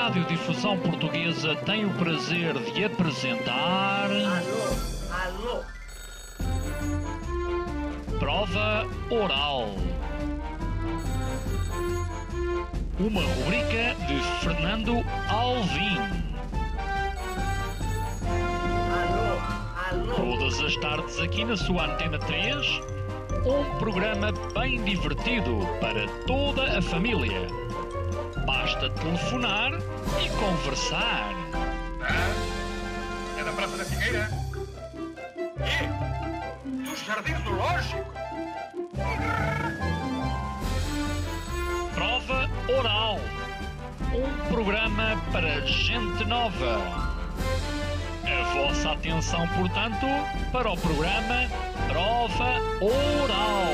Radiodifusão Portuguesa tem o prazer de apresentar... Alô? Prova Oral. Uma rubrica de Fernando Alvim. Alô? Todas as tardes aqui na sua Antena 3, um programa bem divertido para toda a família. Basta telefonar e conversar. É da Praça da Figueira? Dos Jardins do Lógico? Prova Oral. Um programa para gente nova. A vossa atenção, portanto, para o programa Prova Oral.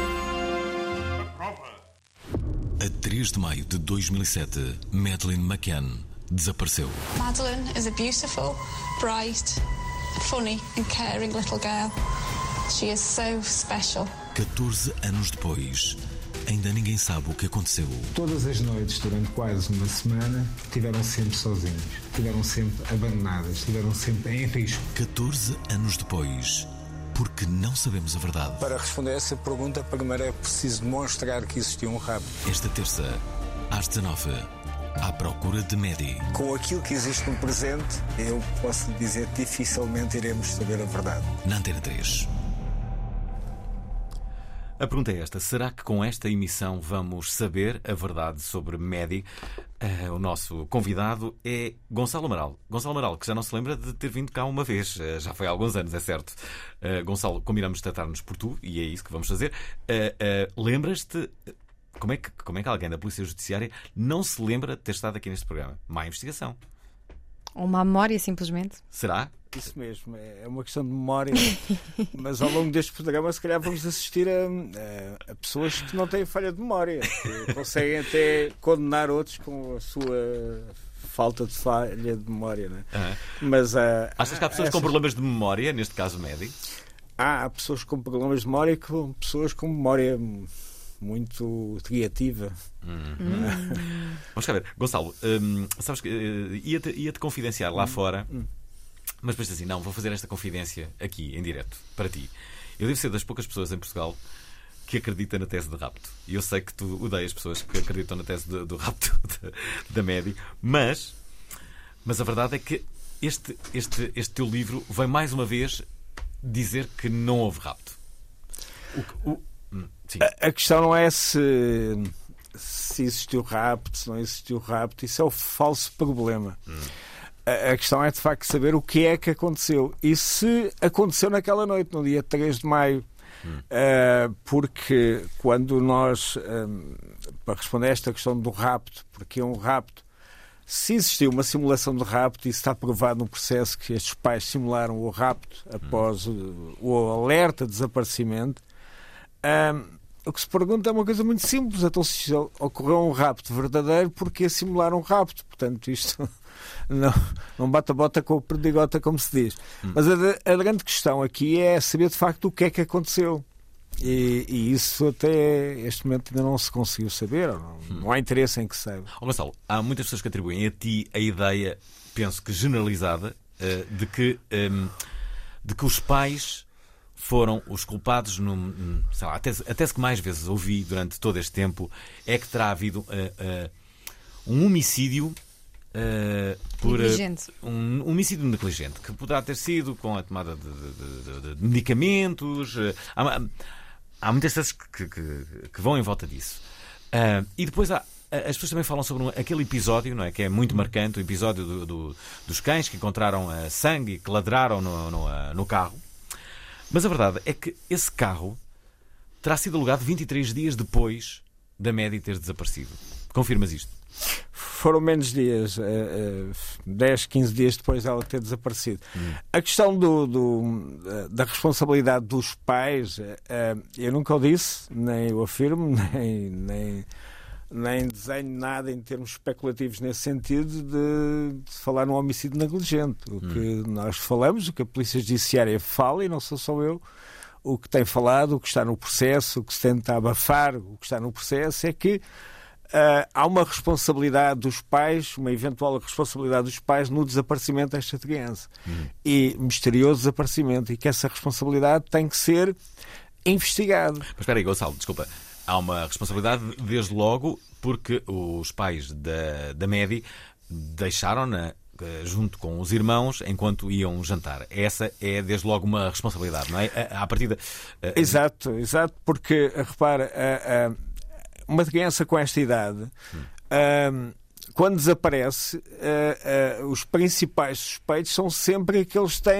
A 3 de maio de 2007, Madeleine McCann desapareceu. Madeleine is a beautiful, bright, funny and caring little girl. She is so special. 14 anos depois, ainda ninguém sabe o que aconteceu. Todas as noites, durante quase uma semana, estiveram sempre sozinhos, estiveram sempre abandonadas, estiveram sempre em risco. 14 anos depois, porque não sabemos a verdade. Para responder a essa pergunta, primeiro é preciso demonstrar que existiu um rapto. Esta terça, às 19, à procura de Maddie. Com aquilo que existe no presente, eu posso lhe dizer que dificilmente iremos saber a verdade. Na Antena 3. A pergunta é esta: será que com esta emissão vamos saber a verdade sobre Maddie? O nosso convidado é Gonçalo Amaral. Gonçalo Amaral, que já não se lembra de ter vindo cá uma vez. Já foi há alguns anos, é certo. Gonçalo, combinamos de tratar-nos por tu e é isso que vamos fazer. Lembras-te... Como é que alguém da Polícia Judiciária não se lembra de ter estado aqui neste programa? Má investigação. Ou má memória, simplesmente. Será? Isso mesmo, é uma questão de memória. Mas ao longo deste programa, se calhar vamos assistir a pessoas que não têm falha de memória, que conseguem até condenar outros com a sua falta de falha de memória, não é? Mas achas que há pessoas com problemas de memória, neste caso Maddie? Há pessoas com problemas de memória e pessoas com memória muito criativa. Vamos cá ver. Gonçalo, sabes que ia-te confidenciar lá fora, mas depois assim, não, vou fazer esta confidência aqui, em direto, para ti. Eu devo ser das poucas pessoas em Portugal que acredita na tese de rapto. E eu sei que tu odeias pessoas que acreditam na tese do rapto da Maddie, mas a verdade é que este teu livro vem mais uma vez dizer que não houve rapto. Sim. A questão não é se existiu rapto, se não existiu rapto. Isso é o falso problema. A questão é de facto saber o que é que aconteceu e se aconteceu naquela noite, no dia 3 de maio. Porque quando nós, para responder a esta questão do rapto, porque é um rapto, se existiu uma simulação de rapto, e está provado no processo que estes pais simularam o rapto após o alerta de desaparecimento, o que se pergunta é uma coisa muito simples. Então, se ocorreu um rapto verdadeiro, porquê simular um rapto? Portanto, isto não bate a bota com a perdigota, como se diz. Mas a grande questão aqui é saber de facto o que é que aconteceu. E isso até este momento ainda não se conseguiu saber. Não há interesse em que saiba. Gonçalo, há muitas pessoas que atribuem a ti a ideia, penso que generalizada, de que os pais foram os culpados. Sei lá, a tese que mais vezes ouvi durante todo este tempo é que terá havido um homicídio por negligente. Um homicídio negligente, que poderá ter sido com a tomada de medicamentos. Há muitas teses que vão em volta disso. E depois as pessoas também falam sobre aquele episódio, não é, que é muito marcante, o episódio dos cães que encontraram sangue e que ladraram no carro. Mas a verdade é que esse carro terá sido alugado 23 dias depois da Maddie ter desaparecido. Confirmas isto? Foram menos dias, 10, 15 dias depois dela ter desaparecido. A questão da responsabilidade dos pais, eu nunca o disse, nem o afirmo, nem desenho nada em termos especulativos nesse sentido de falar num homicídio negligente. O que nós falamos, o que a Polícia Judiciária fala, e não sou só eu, o que tem falado, o que está no processo, o que se tenta abafar, o que está no processo, é que há uma responsabilidade dos pais, uma eventual responsabilidade dos pais no desaparecimento desta criança. E misterioso desaparecimento. E que essa responsabilidade tem que ser investigada. Mas espera aí, Gonçalo, desculpa. Há uma responsabilidade desde logo porque os pais da Maddie deixaram-na junto com os irmãos enquanto iam jantar. Essa é desde logo uma responsabilidade, não é? À partida... Exato, porque, repara, uma criança com esta idade, quando desaparece, os principais suspeitos são sempre aqueles que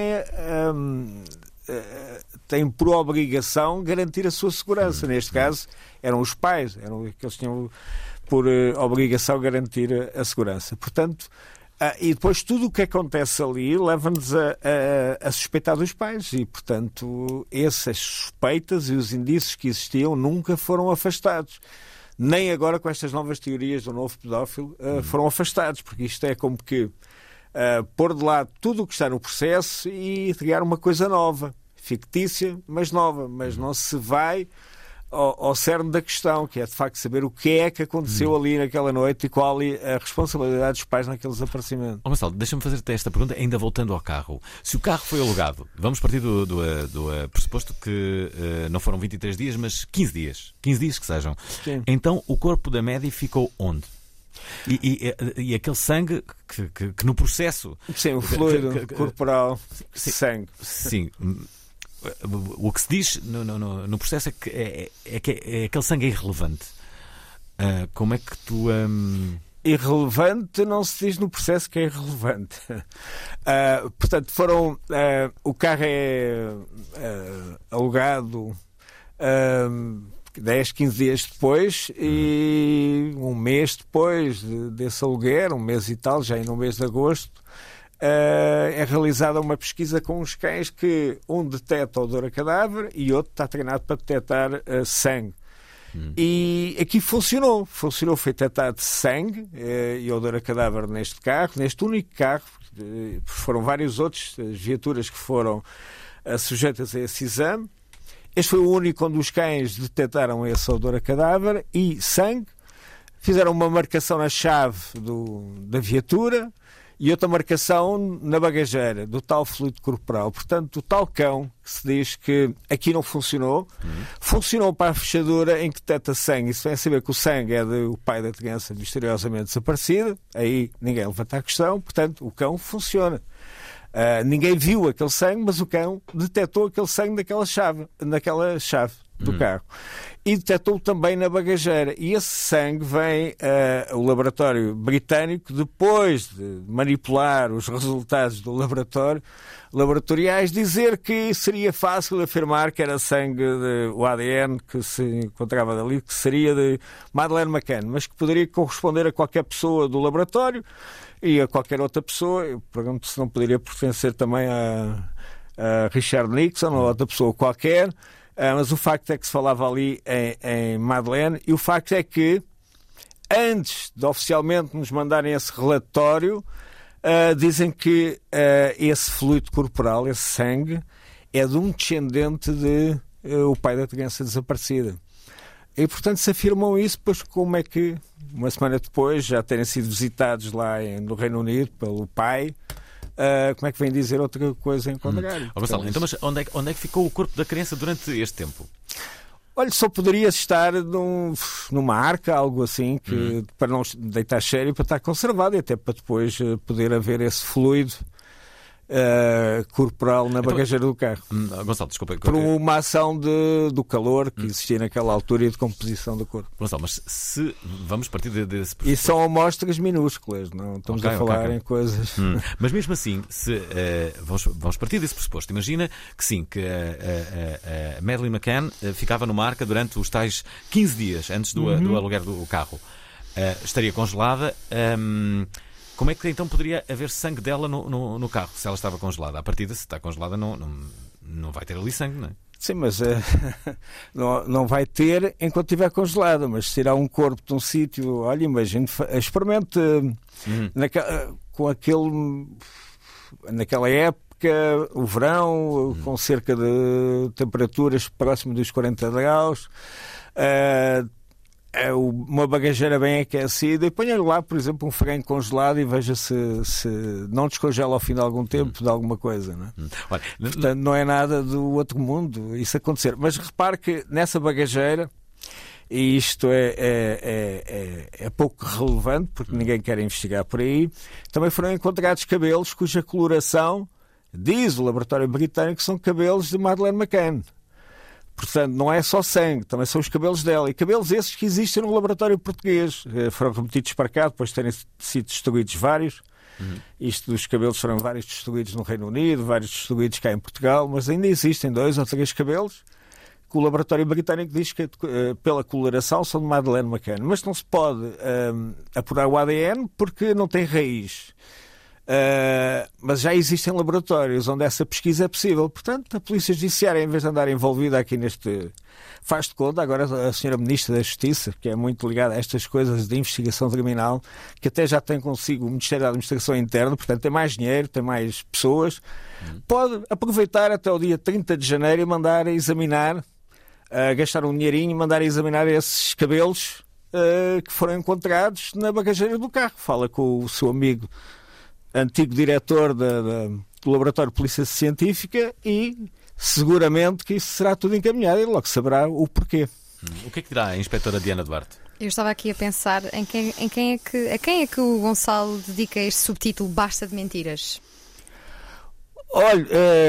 têm por obrigação garantir a sua segurança. Neste caso, eram os pais, eram aqueles que tinham por obrigação garantir a segurança. Portanto, e depois tudo o que acontece ali leva-nos a suspeitar dos pais e, portanto, essas suspeitas e os indícios que existiam nunca foram afastados. Nem agora com estas novas teorias do novo pedófilo foram afastados, porque isto é como que pôr de lado tudo o que está no processo e criar uma coisa nova, fictícia, mas nova, mas não se vai ao cerne da questão, que é de facto saber o que é que aconteceu ali naquela noite e qual é a responsabilidade dos pais naquele desaparecimento. Gonçalo, deixa-me fazer-te esta pergunta, ainda voltando ao carro. Se o carro foi alugado, vamos partir do pressuposto que não foram 23 dias, mas 15 dias. 15 dias que sejam. Sim. Então o corpo da Maddie ficou onde? E aquele sangue que no processo... Sim, o fluido corporal, sangue. Sim. O que se diz no processo é que aquele sangue é irrelevante. Como é que tu... Irrelevante não se diz no processo que é irrelevante. Portanto, o carro é alugado 10, 15 dias depois e um mês depois desse aluguer, um mês e tal, já no mês de agosto, é realizada uma pesquisa com os cães que um detecta odor a cadáver e outro está treinado para detectar sangue. E aqui funcionou, foi detectado sangue e odor a cadáver neste carro, neste único carro. Foram várias outras viaturas que foram sujeitas a esse exame. Este foi o único onde os cães detectaram esse odor a cadáver e sangue. Fizeram uma marcação na chave da viatura e outra marcação na bagageira do tal fluido corporal. Portanto, o tal cão, que se diz que aqui não funcionou, funcionou para a fechadura em que detecta sangue. Isso vem saber que o sangue é do pai da criança misteriosamente desaparecida. Aí ninguém levanta a questão. Portanto, o cão funciona. Ninguém viu aquele sangue, mas o cão detectou aquele sangue naquela chave do carro. E detectou também na bagageira. E esse sangue vem ao laboratório britânico, depois de manipular os resultados do laboratoriais, dizer que seria fácil afirmar que era sangue, o ADN que se encontrava dali, que seria de Madeleine McCann, mas que poderia corresponder a qualquer pessoa do laboratório e a qualquer outra pessoa. Eu pergunto se não poderia pertencer também a Richard Nixon ou a outra pessoa qualquer. Mas o facto é que se falava ali em Madeleine, e o facto é que antes de oficialmente nos mandarem esse relatório, dizem que esse fluido corporal, esse sangue, é de um descendente o pai da criança desaparecida. E portanto se afirmam isso, pois como é que uma semana depois já terem sido visitados lá no Reino Unido pelo pai, como é que vem dizer outra coisa em contrário? Gonçalo, então, mas onde é que ficou o corpo da criança durante este tempo? Olha, só poderia estar numa arca, algo assim, para não deitar cheiro e para estar conservado, e até para depois poder haver esse fluido corporal na bagageira do carro. Gonçalo, desculpa. Por uma ação do calor que existia naquela altura e de composição do corpo. Gonçalo, mas se vamos partir desse pressuposto... E são amostras minúsculas, não estamos a falar em coisas... Mas mesmo assim, vamos partir desse pressuposto. Imagina que sim, que a Madeleine McCann ficava numa arca durante os tais 15 dias antes do aluguer do carro. Estaria congelada... Como é que então poderia haver sangue dela no carro, se ela estava congelada? À partida, se está congelada, não vai ter ali sangue, não é? Sim, mas não vai ter enquanto estiver congelada, mas se tirar um corpo de um sítio, olha, imagine, experimente naquela época, o verão, com cerca de temperaturas próximas dos 40 graus, uma bagageira bem aquecida e ponha lá, por exemplo, um frango congelado e veja se não descongela ao fim de algum tempo de alguma coisa. Não é? Olha, portanto, não é nada do outro mundo isso acontecer. Mas repare que nessa bagageira, e isto é pouco relevante porque ninguém quer investigar por aí, também foram encontrados cabelos cuja coloração, diz o laboratório britânico, são cabelos de Madeleine McCann. Portanto, não é só sangue, também são os cabelos dela. E cabelos esses que existem no laboratório português. Foram remetidos para cá, depois de terem sido destruídos vários. Isto dos cabelos foram vários destruídos no Reino Unido, vários destruídos cá em Portugal, mas ainda existem 2 ou 3 cabelos que o laboratório britânico diz que, pela coloração, são de Madeleine McCann. Mas não se pode apurar o ADN porque não tem raiz. Mas já existem laboratórios onde essa pesquisa é possível. Portanto, a Polícia Judiciária, em vez de andar envolvida aqui neste... Faz de conta, agora a Sra. Ministra da Justiça, que é muito ligada a estas coisas de investigação criminal, que até já tem consigo o Ministério da Administração Interna, portanto tem mais dinheiro, tem mais pessoas, pode aproveitar até o dia 30 de janeiro e mandar examinar, gastar um dinheirinho e mandar examinar esses cabelos que foram encontrados na bagageira do carro. Fala com o seu amigo antigo diretor do Laboratório de Polícia Científica e seguramente que isso será tudo encaminhado e logo saberá o porquê. O que é que dirá a inspetora Diana Duarte? Eu estava aqui a pensar a quem é que o Gonçalo dedica este subtítulo Basta de Mentiras? Olha,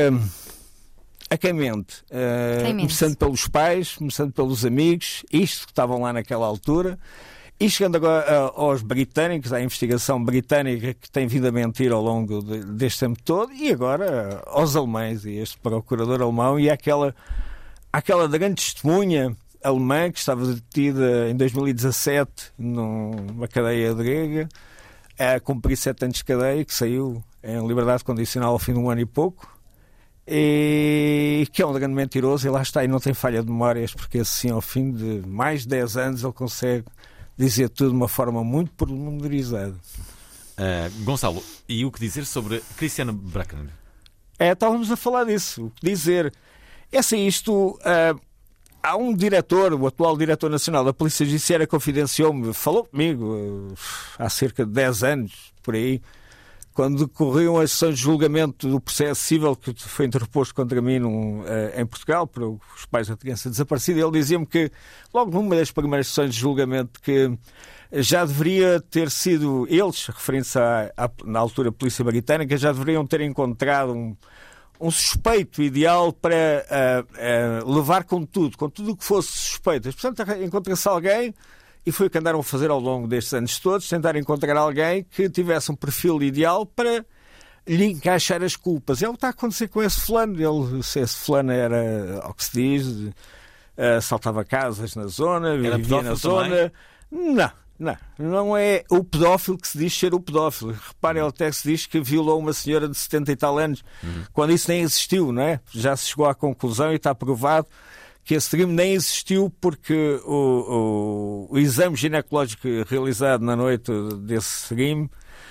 a quem mente? Quem mente? Começando pelos pais, começando pelos amigos, isto que estavam lá naquela altura. E chegando agora aos britânicos, à investigação britânica que tem vindo a mentir ao longo deste tempo todo, e agora aos alemães, e este procurador alemão, e aquela grande testemunha alemã que estava detida em 2017 numa cadeia grega, a cumprir 7 anos de cadeia, que saiu em liberdade condicional ao fim de 1 ano e pouco, e que é um grande mentiroso, e lá está, e não tem falha de memórias, porque assim, ao fim de mais de 10 anos, ele consegue dizer tudo de uma forma muito pormenorizada. Gonçalo, e o que dizer sobre Christian Bracken? Estávamos a falar disso. O que dizer? É assim, isto... há um diretor, o atual diretor nacional da Polícia Judiciária, confidenciou-me, falou comigo há cerca de 10 anos, por aí, quando decorriam as sessões de julgamento do processo civil que foi interposto contra mim em Portugal, para os pais da criança desaparecida. Ele dizia-me que, logo numa das primeiras sessões de julgamento, que já deveria ter sido, eles, referindo-se na altura à Polícia Britânica, já deveriam ter encontrado um suspeito ideal para levar com tudo o que fosse suspeito. Portanto, encontra-se alguém... E foi o que andaram a fazer ao longo destes anos todos, tentar encontrar alguém que tivesse um perfil ideal para lhe encaixar as culpas. É o que está a acontecer com esse fulano. Esse fulano era, ao que se diz, assaltava casas na zona, vivia na zona. Não é o pedófilo que se diz ser o pedófilo. Reparem, até que se diz que violou uma senhora de 70 e tal anos, quando isso nem existiu, não é? Já se chegou à conclusão e está provado que esse crime nem existiu porque o exame ginecológico realizado na noite desse crime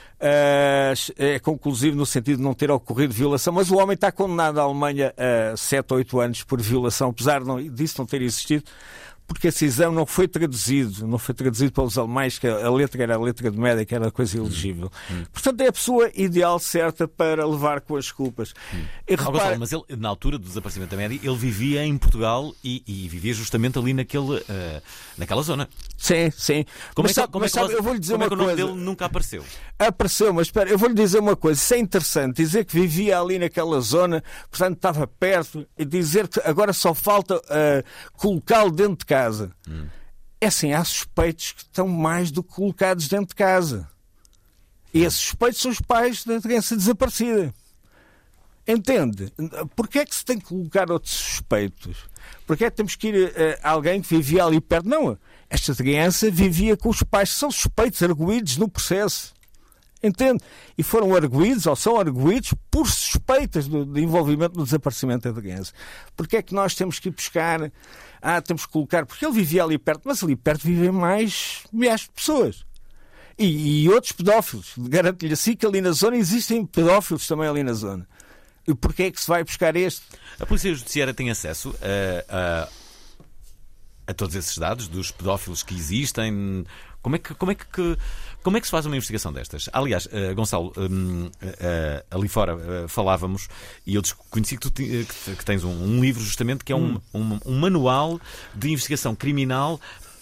é conclusivo no sentido de não ter ocorrido violação, mas o homem está condenado na Alemanha a 7 ou 8 anos por violação, apesar disso não ter existido, porque esse exame não foi traduzido pelos alemães, que a letra era a letra de médico, era coisa ilegível. Portanto, é a pessoa ideal certa para levar com as culpas. E Gonçalo, mas ele, na altura do desaparecimento da Mary, ele vivia em Portugal e vivia justamente ali naquela zona. Sim. Como é que eu vou lhe dizer uma o nome coisa. dele nunca apareceu? Apareceu, mas espera, eu vou lhe dizer uma coisa. Isso é interessante, dizer que vivia ali naquela zona, portanto estava perto, e dizer que agora só falta colocá-lo dentro de casa. É assim, há suspeitos que estão mais do que colocados dentro de casa. E esses suspeitos são os pais da criança desaparecida. Entende? Porquê é que se tem que colocar outros suspeitos? Porquê é que temos que ir a alguém que vivia ali perto? Não, esta criança vivia com os pais, que são suspeitos, arguídos no processo. Entende? E foram arguídos, ou são arguídos, por suspeitas de envolvimento no desaparecimento da criança. Porquê é que nós temos que ir buscar... temos que colocar... Porque ele vivia ali perto, mas ali perto vivem mais milhares de pessoas. E outros pedófilos. Garanto-lhe assim que ali na zona existem pedófilos também ali na zona. E porquê é que se vai buscar este? A Polícia Judiciária tem acesso a todos esses dados dos pedófilos que existem? Como é que se faz uma investigação destas? Aliás, Gonçalo, ali fora falávamos e eu conheci que tens um livro justamente que é um manual de investigação criminal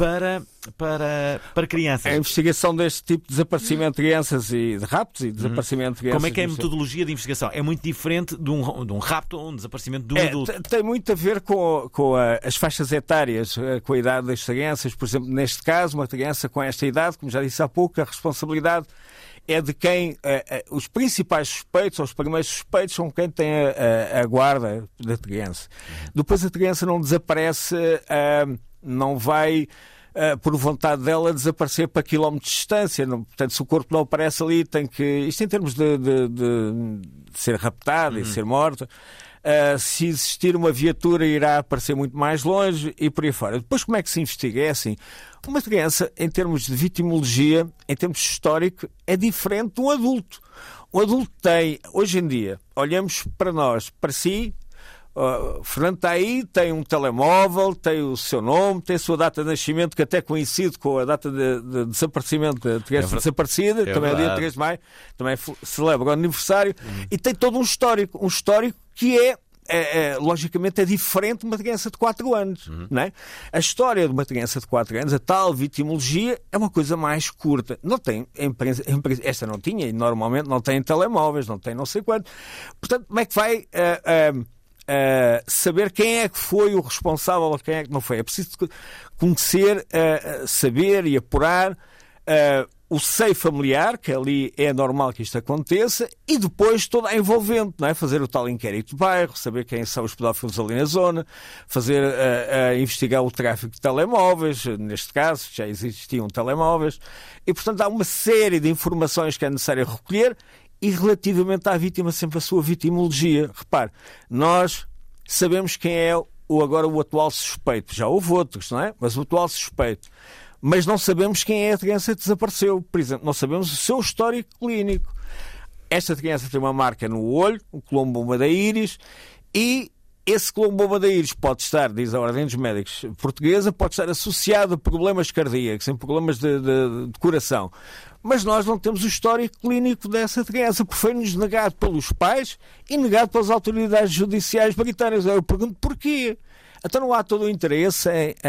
para crianças. A investigação deste tipo de desaparecimento de crianças e de raptos e desaparecimento de crianças. Como é que é a metodologia de investigação? É muito diferente de um rapto ou um desaparecimento de um adulto? Tem muito a ver com as faixas etárias, com a idade das crianças. Por exemplo, neste caso, uma criança com esta idade, como já disse há pouco, a responsabilidade é de quem os principais suspeitos, ou os primeiros suspeitos, são quem tem a guarda da criança. Depois a criança não desaparece, não vai por vontade dela desaparecer para quilómetros de distância. Portanto, se o corpo não aparece ali, tem que... Isto em termos de ser raptada e ser morta. Se existir uma viatura, irá aparecer muito mais longe e por aí fora. Depois, como é que se investiga? É assim, uma criança, em termos de vitimologia, em termos histórico, é diferente de um adulto. Um adulto tem, hoje em dia, olhamos para nós, para si, Fernando está aí, tem um telemóvel, tem o seu nome, tem a sua data de nascimento, que até coincide com a data de desaparecimento da criança desaparecida, também é dia 3 de maio, também celebra o aniversário, e tem todo um histórico que logicamente é diferente de uma criança de 4 anos. Não é? A história de uma criança de 4 anos, a tal vitimologia, é uma coisa mais curta. Não tem, esta não tinha, e normalmente não tem telemóveis, não tem não sei quanto. Portanto, como é que vai saber quem é que foi o responsável ou quem é que não foi? É preciso conhecer, saber e apurar o seio familiar, que ali é normal que isto aconteça, e depois toda a envolvente, não é? Fazer o tal inquérito de bairro, saber quem são os pedófilos ali na zona, fazer investigar o tráfico de telemóveis, neste caso já existiam telemóveis, e portanto há uma série de informações que é necessário recolher. E relativamente à vítima, sempre a sua vitimologia. Repare, nós sabemos quem é agora o atual suspeito. Já houve outros, não é? Mas o atual suspeito. Mas não sabemos quem é a criança que desapareceu. Por exemplo, não sabemos o seu histórico clínico. Esta criança tem uma marca no olho, um colombo da íris, e esse colombo da íris pode estar, diz a Ordem dos Médicos Portuguesa, pode estar associado a problemas cardíacos, em problemas de coração. Mas nós não temos o histórico clínico dessa criança, porque foi-nos negado pelos pais e negado pelas autoridades judiciais britânicas. Eu pergunto porquê? Então não há todo o interesse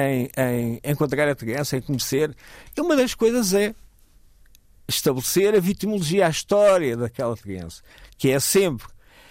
em encontrar a criança, em conhecer. E uma das coisas é estabelecer a vitimologia, a história daquela criança, que é sempre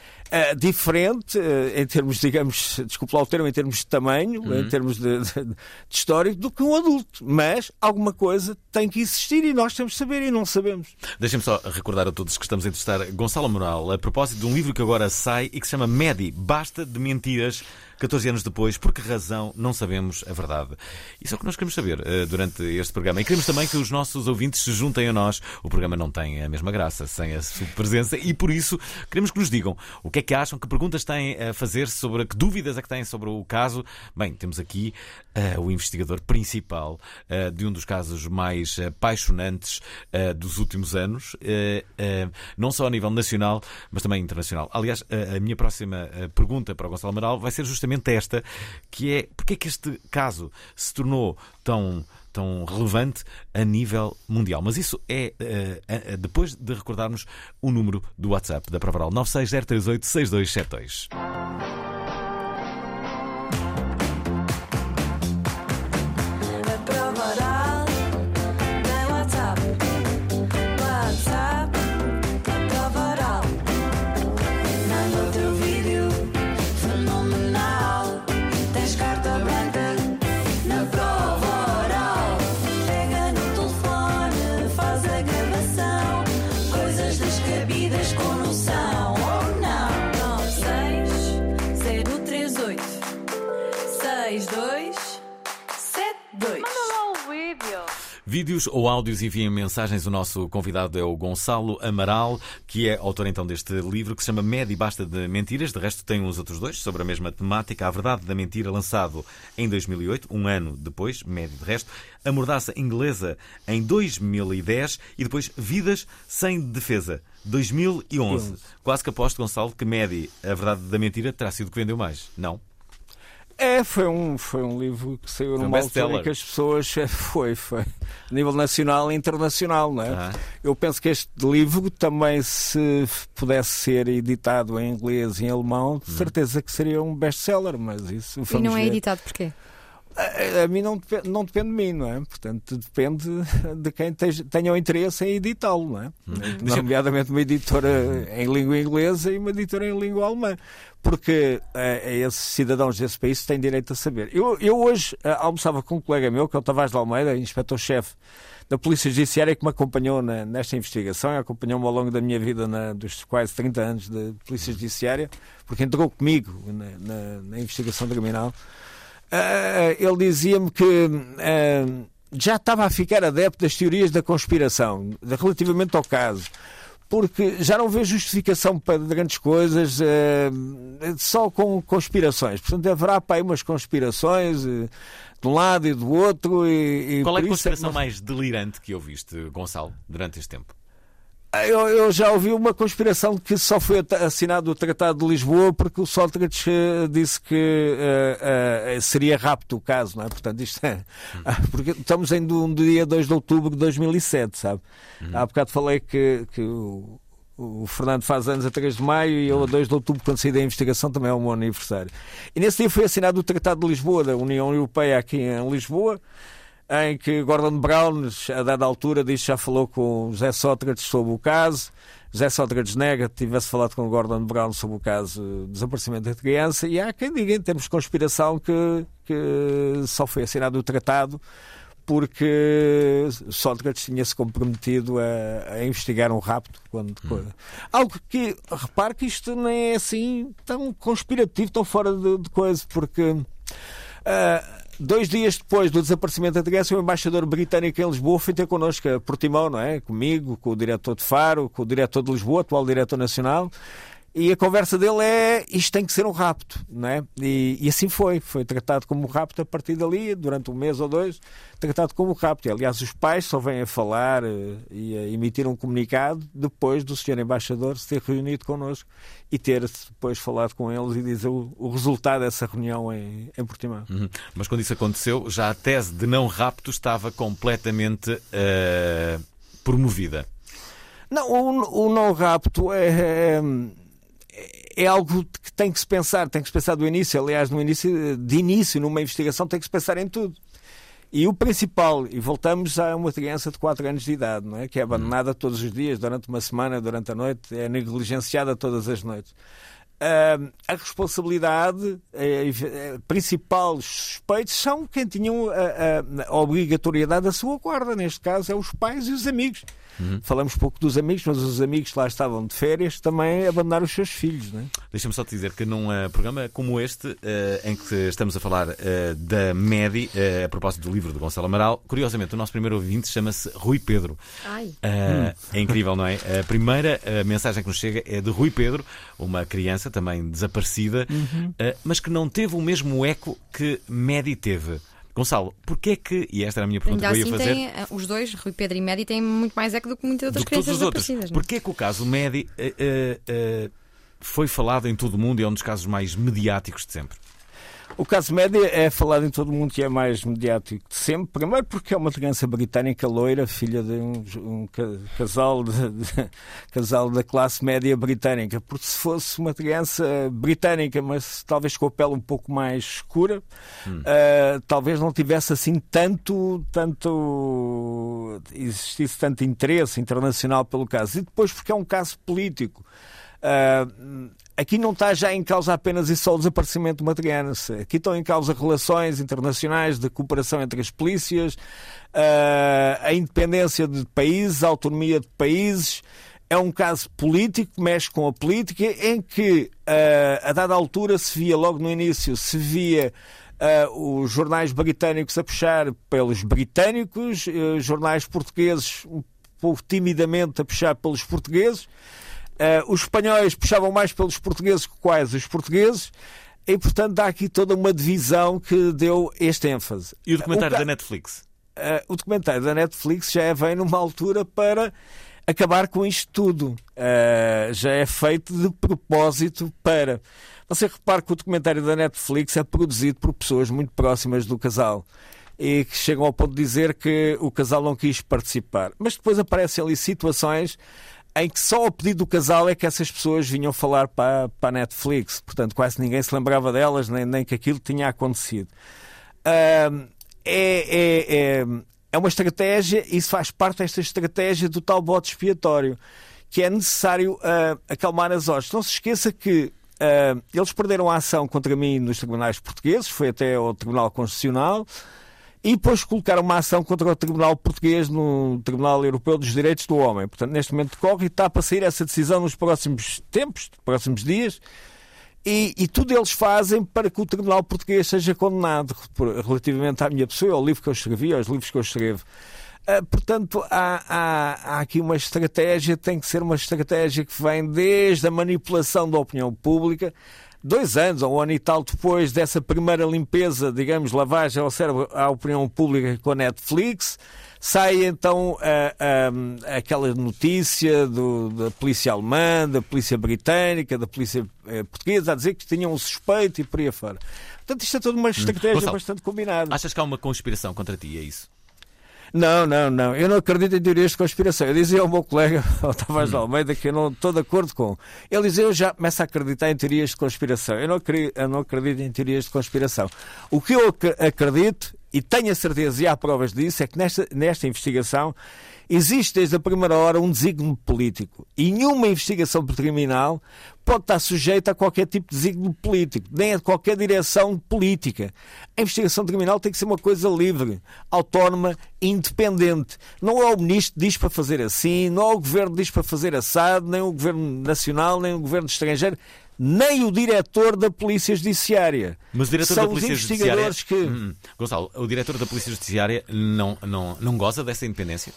diferente em termos, digamos, desculpe lá o termo, em termos de tamanho, em termos de histórico, do que um adulto. Mas alguma coisa tem que existir e nós temos de saber e não sabemos. Deixem-me só recordar a todos que estamos a entrevistar Gonçalo Amaral a propósito de um livro que agora sai e que se chama Medi, Basta de Mentiras. 14 anos depois, por que razão não sabemos a verdade? Isso é o que nós queremos saber durante este programa. E queremos também que os nossos ouvintes se juntem a nós. O programa não tem a mesma graça sem a sua presença e, por isso, queremos que nos digam o que é que acham, que perguntas têm a fazer sobre, que dúvidas é que têm sobre o caso. Bem, temos aqui o investigador principal de um dos casos mais apaixonantes dos últimos anos, não só a nível nacional, mas também internacional. Aliás, a minha próxima pergunta para o Gonçalo Amaral vai ser justamente esta, que é porque é que este caso se tornou tão relevante a nível mundial. Mas isso é depois de recordarmos o número do WhatsApp da Prova Oral 960386272. Vídeos ou áudios, enviem mensagens. O nosso convidado é o Gonçalo Amaral, que é autor então deste livro que se chama Medi, Basta de Mentiras. De resto tem uns outros dois sobre a mesma temática. A Verdade da Mentira, lançado em 2008, um ano depois, Medi de resto. A Mordaça Inglesa em 2010 e depois Vidas Sem Defesa, 2011. Quase que aposto, Gonçalo, que Medi, A Verdade da Mentira, terá sido o que vendeu mais, não? Foi um livro que saiu numa altura em que as pessoas... Foi. A nível nacional e internacional, não é? Eu penso que este livro também, se pudesse ser editado em inglês e em alemão, de certeza que seria um best-seller, mas isso... E não é editado porquê? A mim não depende de mim, não é? Portanto, depende de quem tenha o interesse em editá-lo, não é? Nomeadamente uma editora em língua inglesa e uma editora em língua alemã. Porque esses cidadãos desse país têm direito a saber. Eu hoje almoçava com um colega meu, que é o Tavares de Almeida, inspetor-chefe da Polícia Judiciária, que me acompanhou nesta investigação, acompanhou-me ao longo da minha vida dos quase 30 anos de Polícia Judiciária, porque entrou comigo na investigação criminal. Ele dizia-me que já estava a ficar adepto das teorias da conspiração relativamente ao caso, porque já não vê justificação para grandes coisas, só com conspirações. Portanto, haverá para aí umas conspirações de um lado e do outro. Qual é a conspiração mais delirante que ouviste, Gonçalo, durante este tempo? Eu já ouvi uma conspiração que só foi assinado o Tratado de Lisboa porque o Sócrates disse que seria rapto o caso, não é? Portanto, isto é... Porque estamos em um dia 2 de outubro de 2007, sabe? Há bocado falei que o Fernando faz anos a 3 de maio e eu a 2 de outubro, quando saí da investigação, também é o meu aniversário. E nesse dia foi assinado o Tratado de Lisboa, da União Europeia aqui em Lisboa, em que Gordon Brown, a dada altura, disse que já falou com José Sócrates sobre o caso. José Sócrates nega que tivesse falado com Gordon Brown sobre o caso do desaparecimento da criança, e há quem diga, em termos de conspiração, que só foi assinado o tratado porque Sócrates tinha-se comprometido a investigar um rapto. Algo que, repare que isto nem é assim tão conspirativo, tão fora de coisa, porque... 2 dias depois do desaparecimento da criança, o embaixador britânico em Lisboa foi ter connosco a Portimão, não é? Comigo, com o diretor de Faro, com o diretor de Lisboa, atual diretor nacional, e a conversa dele é: isto tem que ser um rapto, não é? E assim foi tratado como um rapto a partir dali, durante um mês ou 2, tratado como um rapto. E, aliás, os pais só vêm a falar e a emitir um comunicado depois do senhor embaixador se ter reunido connosco e ter depois falado com eles e dizer o resultado dessa reunião em Portimão. Mas quando isso aconteceu, já a tese de não rapto estava completamente promovida. Não, o não rapto é algo que tem que se pensar do início. Aliás, de início, numa investigação, tem que se pensar em tudo. E o principal, e voltamos a uma criança de 4 anos de idade, não é? Que é abandonada todos os dias, durante uma semana, durante a noite, é negligenciada todas as noites. A responsabilidade, principais suspeitos são quem tinham a obrigatoriedade da sua guarda. Neste caso, é os pais e os amigos. Falamos pouco dos amigos, mas os amigos que lá estavam de férias também abandonaram os seus filhos, não é? Deixa-me só te dizer que num programa como este, em que estamos a falar da MEDI, a propósito do livro de Gonçalo Amaral, curiosamente o nosso primeiro ouvinte chama-se Rui Pedro. É incrível, não é? A primeira mensagem que nos chega é de Rui Pedro, uma criança também desaparecida, mas que não teve o mesmo eco que MEDI teve. Gonçalo, porquê é que, e esta era a minha pergunta que eu ia fazer... Os dois, Rui Pedro e MEDI, têm muito mais eco do que muitas outras crianças desaparecidas. Porquê é que o caso MEDI foi falado em todo o mundo e é um dos casos mais mediáticos de sempre? O caso MEDI é falado em todo o mundo e é mais mediático de sempre. Primeiro porque é uma criança britânica loira, filha de um casal da classe média britânica. Porque se fosse uma criança britânica, mas talvez com a pele um pouco mais escura, talvez não tivesse assim existisse tanto interesse internacional pelo caso. E depois porque é um caso político. Aqui não está já em causa apenas e só o desaparecimento de uma criança. Aqui estão em causa relações internacionais de cooperação entre as polícias, a independência de países, a autonomia de países. É um caso político, mexe com a política, em que a dada altura se via, logo no início, os jornais britânicos a puxar pelos britânicos, jornais portugueses um pouco timidamente a puxar pelos portugueses. Os espanhóis puxavam mais pelos portugueses que quais os portugueses, e portanto há aqui toda uma divisão que deu este ênfase. E o documentário da Netflix? O documentário da Netflix já vem numa altura para acabar com isto tudo. Já é feito de propósito para... Você repare que o documentário da Netflix é produzido por pessoas muito próximas do casal e que chegam ao ponto de dizer que o casal não quis participar. Mas depois aparecem ali situações em que só ao pedido do casal é que essas pessoas vinham falar para a Netflix. Portanto, quase ninguém se lembrava delas, nem que aquilo tinha acontecido. É uma estratégia, isso faz parte desta estratégia do tal bode expiatório, que é necessário acalmar as hostes. Não se esqueça que eles perderam a ação contra mim nos tribunais portugueses, foi até ao Tribunal Constitucional, e depois colocaram uma ação contra o Tribunal Português no Tribunal Europeu dos Direitos do Homem. Portanto, neste momento decorre e está para sair essa decisão nos próximos tempos, próximos dias, e tudo eles fazem para que o Tribunal Português seja condenado relativamente à minha pessoa, ao livro que eu escrevi, aos livros que eu escrevo. Portanto, há aqui uma estratégia, tem que ser uma estratégia que vem desde a manipulação da opinião pública. 2 anos ou 1 ano e tal depois dessa primeira limpeza, digamos, lavagem ao cérebro à opinião pública com a Netflix, sai então aquela notícia da polícia alemã, da polícia britânica, da polícia portuguesa, a dizer que tinham um suspeito e por aí afora. Portanto, isto é toda uma estratégia Gonçalo, bastante combinada. Achas que há uma conspiração contra ti, é isso? Não. Eu não acredito em teorias de conspiração. Eu dizia ao meu colega, ao Tavares de Almeida, que eu não estou de acordo com. Ele dizia, eu já começo a acreditar em teorias de conspiração. Eu não acredito em teorias de conspiração. O que eu acredito, e tenho a certeza, e há provas disso, é que nesta investigação existe desde a primeira hora um desígnio político. E nenhuma investigação criminal pode estar sujeita a qualquer tipo de desígnio político, nem a qualquer direção política. A investigação criminal tem que ser uma coisa livre, autónoma e independente. Não é o ministro que diz para fazer assim, não é o governo que diz para fazer assado, nem o governo nacional, nem o governo estrangeiro, nem o diretor da Polícia Judiciária. Mas o diretor São da Polícia os investigadores Judiciária... Gonçalo, o diretor da Polícia Judiciária não goza dessa independência?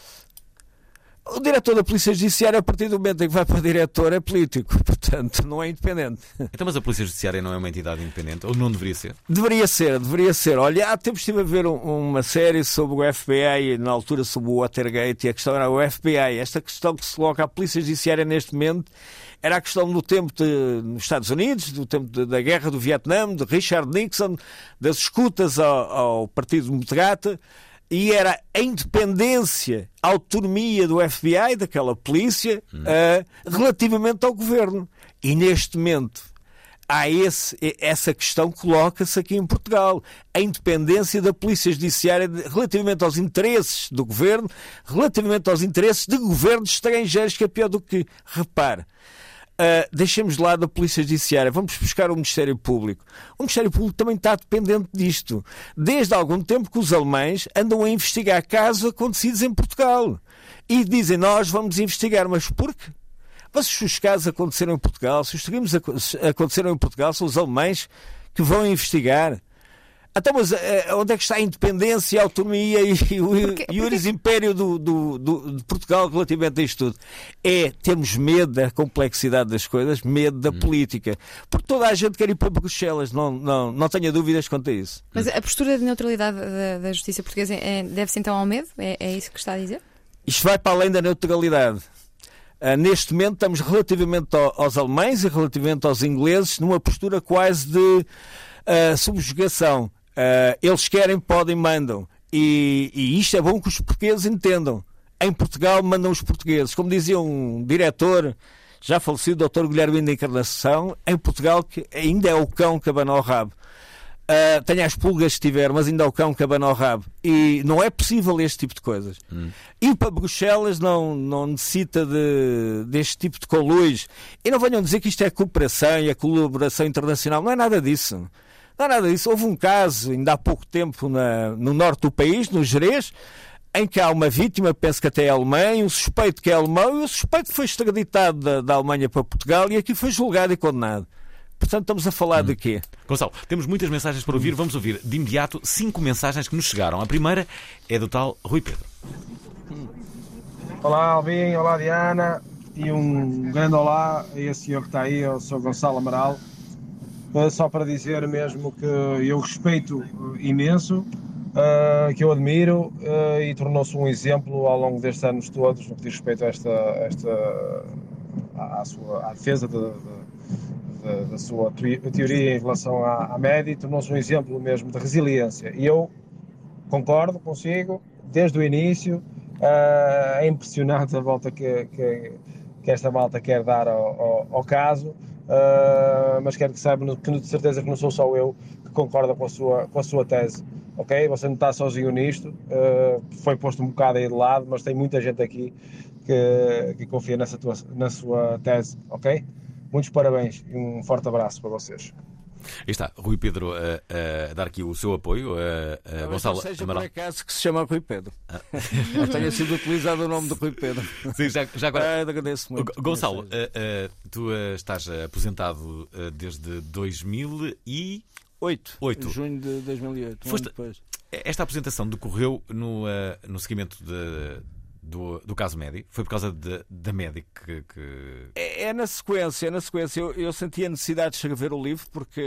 O diretor da Polícia Judiciária, a partir do momento em que vai para diretor, é político. Portanto, não é independente. Então, mas a Polícia Judiciária não é uma entidade independente? Ou não deveria ser? Deveria ser. Olha, há tempos estive a ver uma série sobre o FBI, na altura sobre o Watergate, e a questão era o FBI. Esta questão que se coloca à Polícia Judiciária neste momento era a questão do tempo nos Estados Unidos, do tempo da guerra do Vietnã, de Richard Nixon, das escutas ao Partido Democrata. E era a independência, a autonomia do FBI, daquela polícia, relativamente ao governo. E neste momento há essa questão que coloca-se aqui em Portugal. A independência da Polícia Judiciária relativamente aos interesses do governo, relativamente aos interesses de governos estrangeiros, que é pior do que, repare. Deixemos de lado a Polícia Judiciária, vamos buscar o Ministério Público. O Ministério Público também está dependente disto. Desde há algum tempo que os alemães andam a investigar casos acontecidos em Portugal. E dizem, nós vamos investigar, mas por quê? Mas se os casos aconteceram em Portugal, se os crimes aconteceram em Portugal, são os alemães que vão investigar. Então, mas onde é que está a independência, a autonomia e o império de Portugal relativamente a isto tudo? Temos medo da complexidade das coisas, medo da política. Porque toda a gente quer ir para Bruxelas, não tenha dúvidas quanto a isso. Mas a postura de neutralidade da justiça portuguesa deve-se então ao medo? É isso que está a dizer? Isto vai para além da neutralidade. Neste momento estamos relativamente aos alemães e relativamente aos ingleses numa postura quase de subjugação. Eles querem, podem, mandam. E isto é bom que os portugueses entendam. Em Portugal mandam os portugueses. Como dizia um diretor já falecido, Dr. Guilherme da Encarnação, em Portugal que ainda é o cão que abana ao rabo. Tenha as pulgas que tiver, mas ainda é o cão que abana ao rabo. E não é possível este tipo de coisas. Ir para Bruxelas não necessita deste tipo de conluios. E não venham dizer que isto é cooperação e a colaboração internacional. Não é nada disso. Não há nada disso. Houve um caso, ainda há pouco tempo, no norte do país, no Gerês, em que há uma vítima, penso que até é alemã, e um suspeito que é alemão, e o suspeito foi extraditado da Alemanha para Portugal e aqui foi julgado e condenado. Portanto, estamos a falar de quê? Gonçalo, temos muitas mensagens para ouvir. Vamos ouvir de imediato 5 mensagens que nos chegaram. A primeira é do tal Rui Pedro. Olá, Alvin. Olá, Diana. E um grande olá a esse senhor que está aí, ao Sr. Gonçalo Amaral. Só para dizer mesmo que eu respeito imenso que eu admiro e tornou-se um exemplo ao longo destes anos todos no que diz respeito à defesa da sua teoria em relação à média, e tornou-se um exemplo mesmo de resiliência. E eu concordo consigo, desde o início. É impressionante a volta que esta malta quer dar ao caso, mas quero que saibam que de certeza que não sou só eu que concorda com a sua tese, ok? Você não está sozinho nisto, foi posto um bocado aí de lado, mas tem muita gente aqui que confia na sua tese, ok? Muitos parabéns e um forte abraço para vocês. Aí está, Rui Pedro a dar aqui o seu apoio. Gonçalo seja Amaral. por acaso que se chama Rui Pedro. Não tenha sido utilizado o nome de Rui Pedro. Sim, já agora. Agradeço muito. Gonçalo, tu estás aposentado desde 2008. Junho de 2008. Depois. Esta aposentação decorreu no seguimento do caso Médi? Foi por causa da Médi que... É na sequência. Eu senti a necessidade de escrever o livro porque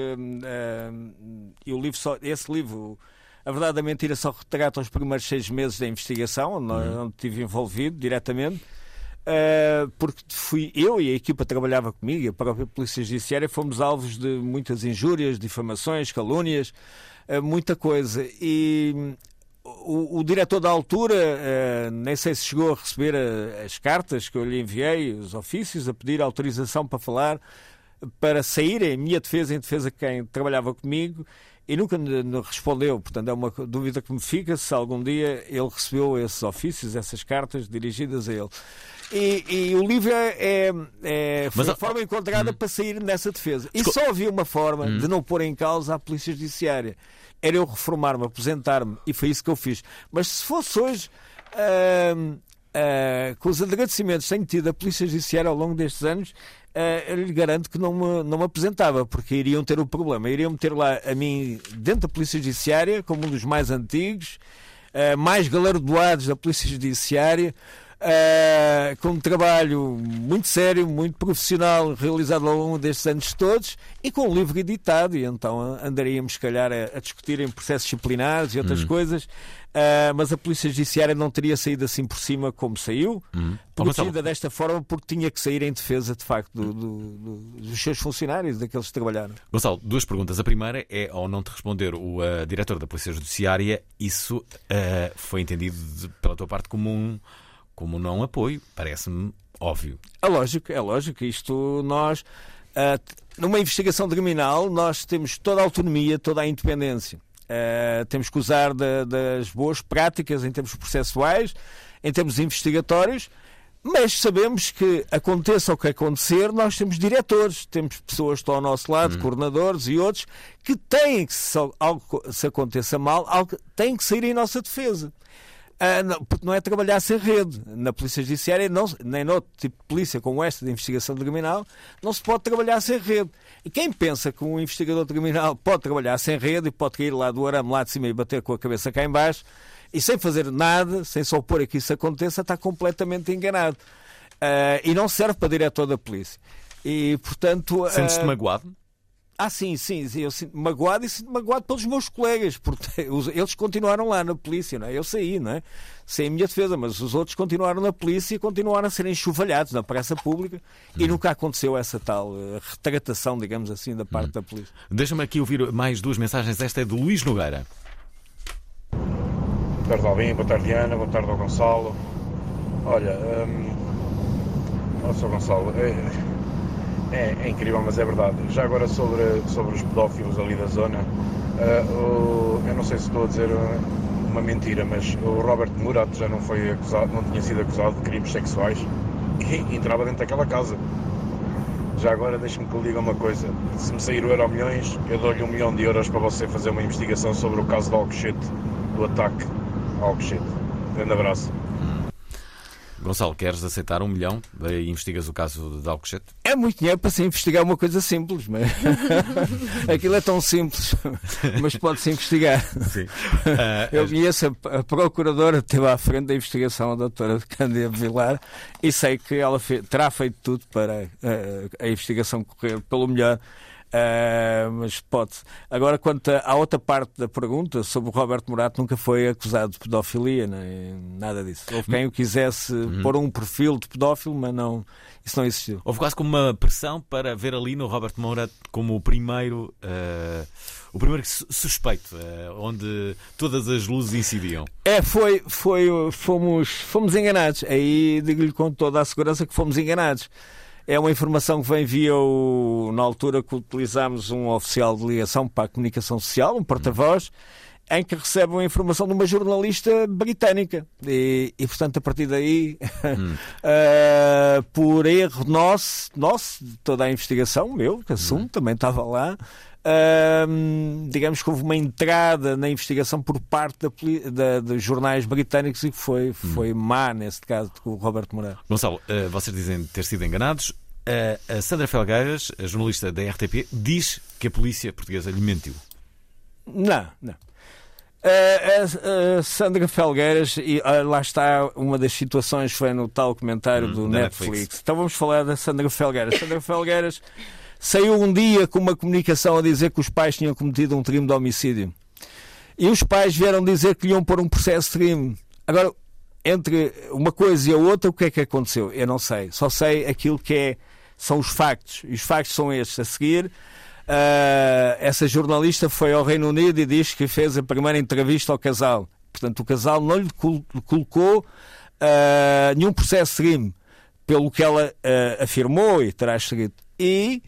esse livro, A Verdade da Mentira, só retrata os primeiros 6 meses da investigação, onde estive envolvido diretamente, porque fui eu e a equipa que trabalhava comigo, a própria Polícia Judiciária, fomos alvos de muitas injúrias, difamações, calúnias, muita coisa. E o diretor da altura, nem sei se chegou a receber as cartas que eu lhe enviei, os ofícios, a pedir autorização para falar, para sair em minha defesa, em defesa de quem trabalhava comigo, e nunca me respondeu. Portanto, é uma dúvida que me fica se algum dia ele recebeu esses ofícios, essas cartas dirigidas a ele. E o livro foi a forma encontrada para sair nessa defesa. E só havia uma forma de não pôr em causa a Polícia Judiciária. Era eu reformar-me, aposentar-me, e foi isso que eu fiz. Mas se fosse hoje, com os agradecimentos que tenho tido à Polícia Judiciária ao longo destes anos, eu lhe garanto que não me aposentava, porque iriam ter o problema. Iriam meter lá a mim dentro da Polícia Judiciária, como um dos mais antigos, mais galardoados da Polícia Judiciária, com um trabalho muito sério, muito profissional, realizado ao longo destes anos todos, e com um livro editado, e então andaríamos se calhar a discutir em processos disciplinares e outras coisas, mas a Polícia Judiciária não teria saído assim por cima como saiu, protegida desta forma, porque tinha que sair em defesa de facto dos seus funcionários, daqueles que trabalharam. Gonçalo, 2 perguntas. A primeira é, ao não te responder o diretor da Polícia Judiciária, isso foi entendido pela tua parte como um não apoio, parece-me óbvio. É lógico. Isto nós, numa investigação criminal, nós temos toda a autonomia, toda a independência. Temos que usar das boas práticas em termos processuais, em termos investigatórios, mas sabemos que aconteça o que acontecer, nós temos diretores, temos pessoas que estão ao nosso lado, coordenadores e outros, que têm que, se aconteça mal, têm que sair em nossa defesa. Porque não é trabalhar sem rede. Na Polícia Judiciária, nem no outro tipo de polícia como esta de investigação criminal, não se pode trabalhar sem rede. E quem pensa que um investigador criminal pode trabalhar sem rede e pode cair lá do arame lá de cima e bater com a cabeça cá em baixo e sem fazer nada, sem só opor a que isso aconteça, está completamente enganado. E não serve para diretor da polícia. E, portanto... Sentes-te magoado? Sim, eu sinto-me magoado e sinto-me magoado pelos meus colegas, porque eles continuaram lá na polícia, não é? Eu saí, não é? Saí em minha defesa, mas os outros continuaram na polícia e continuaram a ser enxovalhados na praça pública e nunca aconteceu essa tal retratação, digamos assim, da parte da polícia. Deixa-me aqui ouvir mais 2 mensagens. Esta é do Luís Nogueira. Boa tarde, Alvin, boa tarde, Ana, boa tarde ao Gonçalo. Olha, Sr. Gonçalo, é incrível, mas é verdade. Já agora sobre os pedófilos ali da zona, eu não sei se estou a dizer uma mentira, mas o Robert Murat já não foi acusado, não tinha sido acusado de crimes sexuais e entrava dentro daquela casa. Já agora deixe-me que lhe diga uma coisa: se me sair o Euromilhões, eu dou-lhe 1 milhão de euros para você fazer uma investigação sobre o caso de Alcochete, do ataque a Alcochete. Grande abraço. Gonçalo, queres aceitar 1 milhão e investigas o caso de Alcochete? É muito dinheiro para se investigar uma coisa simples, mas aquilo é tão simples, mas pode-se investigar. Sim. Eu conheço a procuradora que esteve à frente da investigação, a doutora Cândida Vilar, e sei que ela terá feito tudo para a investigação correr pelo melhor. Mas pode-se. Agora, quanto à outra parte da pergunta, sobre o Roberto Morato, nunca foi acusado de pedofilia, nem nada disso. Houve quem o quisesse pôr um perfil de pedófilo, mas não, isso não existiu. Houve quase como uma pressão para ver ali no Roberto Moura como o primeiro suspeito, onde todas as luzes incidiam. Fomos enganados. Aí digo-lhe com toda a segurança que fomos enganados. É uma informação que vem via na altura que utilizámos um oficial de ligação para a comunicação social, um porta-voz, em que recebe uma informação de uma jornalista britânica. E portanto, a partir daí, por erro nosso, de toda a investigação, meu, que assumo, também estava lá, digamos que houve uma entrada na investigação por parte dos jornais britânicos e que foi má, nesse caso, com o Roberto Moura. Gonçalo, vocês dizem ter sido enganados. A Sandra Felgueiras, a jornalista da RTP, diz que a polícia portuguesa lhe mentiu. Não. A Sandra Felgueiras, e lá está uma das situações, foi no tal comentário do Netflix. Então vamos falar da Sandra Felgueiras. Sandra Felgueiras saiu um dia com uma comunicação a dizer que os pais tinham cometido um crime de homicídio. E os pais vieram dizer que lhe iam pôr um processo de crime. Agora, entre uma coisa e a outra, o que é que aconteceu? Eu não sei. Só sei aquilo que são os factos. E os factos são estes. A seguir, essa jornalista foi ao Reino Unido e diz que fez a primeira entrevista ao casal. Portanto, o casal não lhe colocou nenhum processo de crime, pelo que ela afirmou e terá escrito. E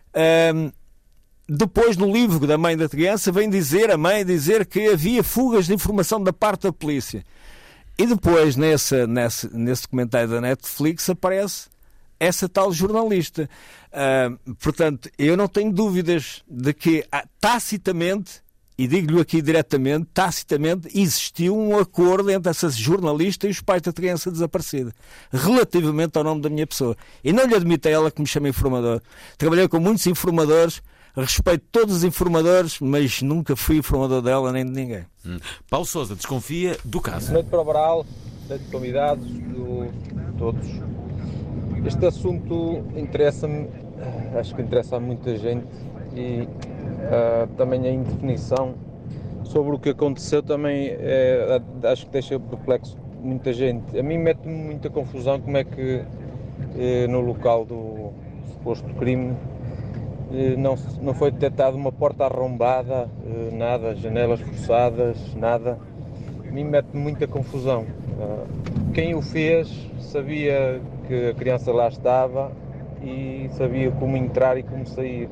depois, no livro da mãe da criança, vem dizer a mãe que havia fugas de informação da parte da polícia. E depois, nesse documentário da Netflix, aparece essa tal jornalista. Portanto, eu não tenho dúvidas de que tacitamente, e digo-lhe aqui diretamente, tacitamente existiu um acordo entre essa jornalista e os pais da criança desaparecida, relativamente ao nome da minha pessoa. E não lhe admito a ela que me chame informador. Trabalhei com muitos informadores, respeito todos os informadores, mas nunca fui informador dela nem de ninguém. Paulo Sousa desconfia do caso. Noite para o Baral, noite de convidados, todos. Este assunto interessa-me, acho que interessa a muita gente, e também a indefinição sobre o que aconteceu também acho que deixa perplexo muita gente. A mim mete-me muita confusão como é que no local do suposto crime não foi detectada uma porta arrombada, nada, janelas forçadas, nada. A mim mete-me muita confusão. Quem o fez sabia que a criança lá estava e sabia como entrar e como sair.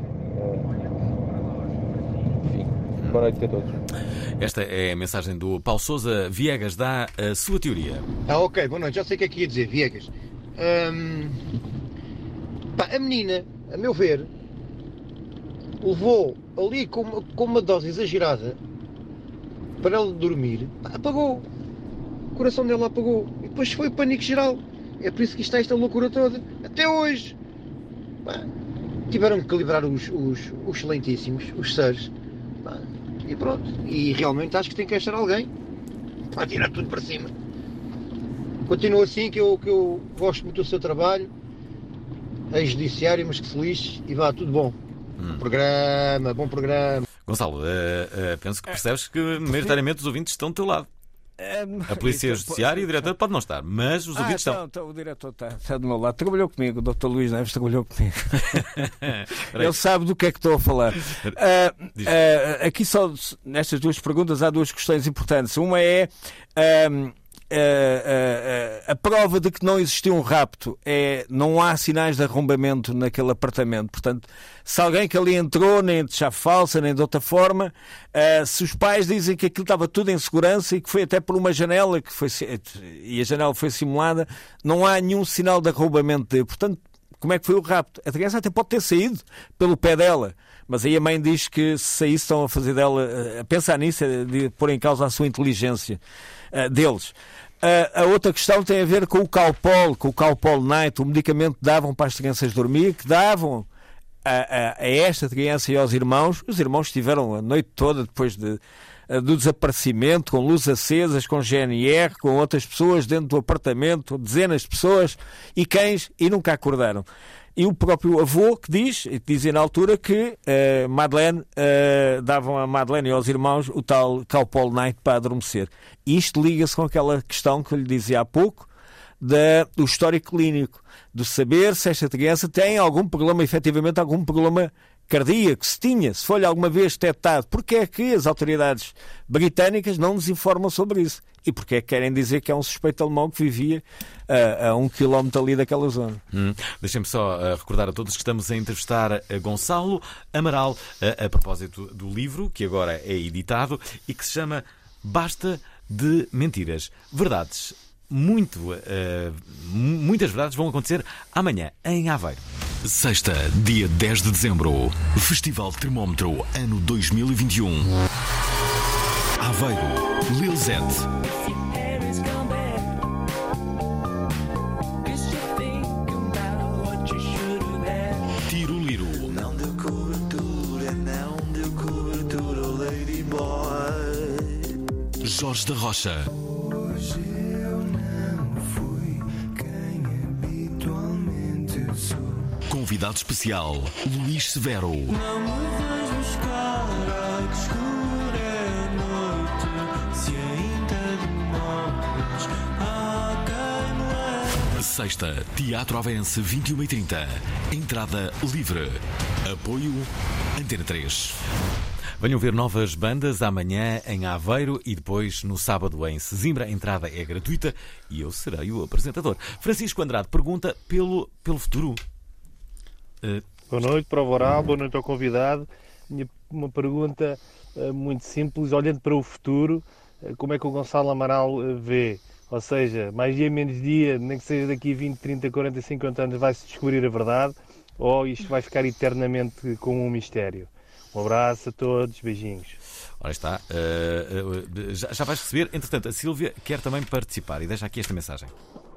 Enfim, boa noite a todos. Esta é a mensagem do Paulo Sousa. Viegas dá a sua teoria. Ok, boa noite. Já sei o que é que ia dizer, Viegas. A menina, a meu ver, levou ali com uma dose exagerada para ela dormir, apagou. O coração dela apagou. E depois foi pânico geral. É por isso que está esta loucura toda. Até hoje. Tiveram que calibrar os excelentíssimos, os seres. E pronto. E realmente acho que tem que achar alguém para tirar tudo para cima. Continua assim, que eu gosto muito do seu trabalho. Ex-judiciário, mas que se lixe e vá, tudo bom. Bom programa. Gonçalo, penso que percebes que maioritariamente os ouvintes estão do teu lado. A Polícia Judiciária e o diretor pode não estar, mas os ouvintes estão. Então, o diretor está do meu lado. Trabalhou comigo, o Dr. Luís Neves trabalhou comigo. Ele sabe do que é que estou a falar. Aqui só nestas duas perguntas há duas questões importantes. Uma é a prova de que não existiu um rapto. Não há sinais de arrombamento naquele apartamento. Portanto, se alguém que ali entrou, nem de chave falsa, nem de outra forma, se os pais dizem que aquilo estava tudo em segurança e que foi até por uma janela e a janela foi simulada, não há nenhum sinal de arrombamento. Portanto, como é que foi o rapto? A criança até pode ter saído pelo pé dela, mas aí a mãe diz que se saísse estão a fazer dela, a pensar nisso, de pôr em causa a sua inteligência deles. A outra questão tem a ver com o Calpol Night, o medicamento que davam para as crianças dormir, que davam a esta criança e aos irmãos. Os irmãos estiveram a noite toda depois do desaparecimento, com luzes acesas, com GNR, com outras pessoas dentro do apartamento, dezenas de pessoas e cães, e nunca acordaram. E o próprio avô que dizia na altura que Madeleine, davam a Madeleine e aos irmãos o tal Calpol Night para adormecer. E isto liga-se com aquela questão que eu lhe dizia há pouco, do histórico clínico, do saber se esta criança tem algum problema, efetivamente algum problema cardíaco, se foi alguma vez detectado. Porque é que as autoridades britânicas não nos informam sobre isso? E porque é que querem dizer que é um suspeito alemão que vivia a 1 quilómetro ali daquela zona? Deixem-me só recordar a todos que estamos a entrevistar a Gonçalo Amaral a propósito do livro que agora é editado e que se chama Basta de Mentiras. Verdades. Muitas verdades vão acontecer amanhã em Aveiro. Sexta, dia 10 de dezembro, Festival Termómetro, ano 2021. Aveiro, Lilzete. Tiroliro. Não deu cobertura, não deu cobertura, Ladyboy. Jorge da Rocha. Convidado especial, Luís Severo. Não me vais buscar a que escura noite, se ainda demoras a quem. Sexta, Teatro Avense, 21h30. Entrada livre. Apoio Antena 3. Venham ver novas bandas amanhã em Aveiro e depois no sábado em Sesimbra. A entrada é gratuita e eu serei o apresentador. Francisco Andrade pergunta pelo futuro. Boa noite, Prova Oral, boa noite ao convidado. Uma pergunta muito simples, olhando para o futuro, como é que o Gonçalo Amaral vê? Ou seja, mais dia, menos dia, nem que seja daqui a 20, 30, 40, 50 anos, vai-se descobrir a verdade, ou isto vai ficar eternamente como um mistério? Um abraço a todos, beijinhos. Ora está, já vais receber. Entretanto, a Sílvia quer também participar e deixa aqui esta mensagem.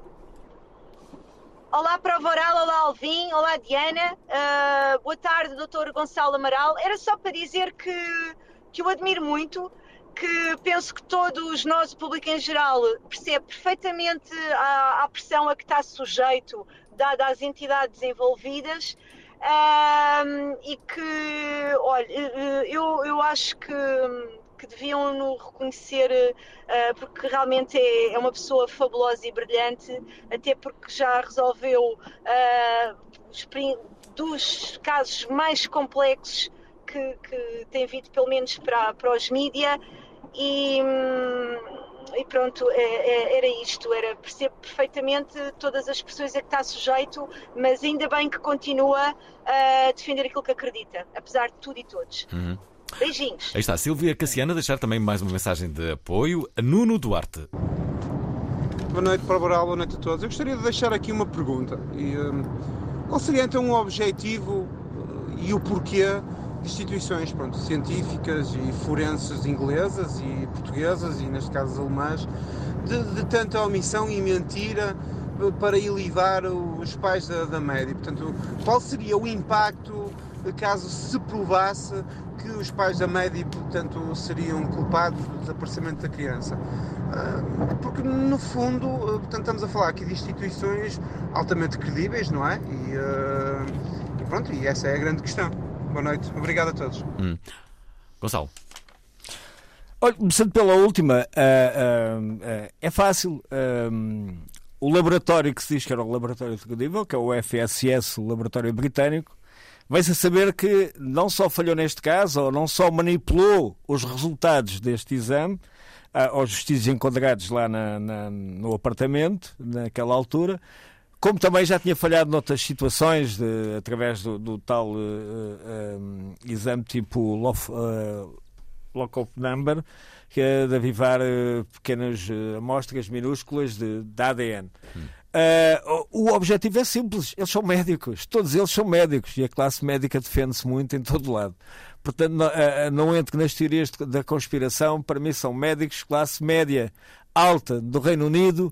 Olá, Prova Oral, olá, Alvin, olá, Diana. Boa tarde, Dr. Gonçalo Amaral. Era só para dizer que eu admiro muito, que penso que todos nós, o público em geral, percebe perfeitamente a pressão a que está sujeito, dada às entidades envolvidas. E que, olha, eu acho que deviam no reconhecer, porque realmente é uma pessoa fabulosa e brilhante, até porque já resolveu dos casos mais complexos que tem vindo, pelo menos para os mídia, e pronto, era isto, percebo perfeitamente todas as pressões a que está sujeito, mas ainda bem que continua a defender aquilo que acredita, apesar de tudo e todos. Beijinhos. Aí está, Sílvia Cassiana, deixar também mais uma mensagem de apoio a Nuno Duarte. Boa noite, Prova Oral, boa noite a todos. Eu gostaria de deixar aqui uma pergunta. Qual seria então um objetivo e o porquê de instituições científicas e forenses inglesas e portuguesas, e neste caso alemãs, de tanta omissão e mentira para iludar os pais da Média? Portanto, qual seria o impacto caso se provasse que os pais da Média, portanto, seriam culpados do desaparecimento da criança? Porque, no fundo, portanto, estamos a falar aqui de instituições altamente credíveis, não é? E pronto, e essa é a grande questão. Boa noite, obrigado a todos. Gonçalo. Olha, começando pela última, é fácil. O laboratório que se diz que era o laboratório credível, que é o FSS, o laboratório britânico, vai-se a saber que não só falhou neste caso, ou não só manipulou os resultados deste exame aos vestígios encontrados lá no apartamento, naquela altura, como também já tinha falhado noutras situações, através do tal exame tipo lock-up number, que é de avivar pequenas amostras minúsculas de ADN. O objetivo é simples, eles são médicos, todos eles são médicos, e a classe médica defende-se muito em todo lado. Portanto, não entro nas teorias da conspiração. Para mim são médicos, classe média alta do Reino Unido,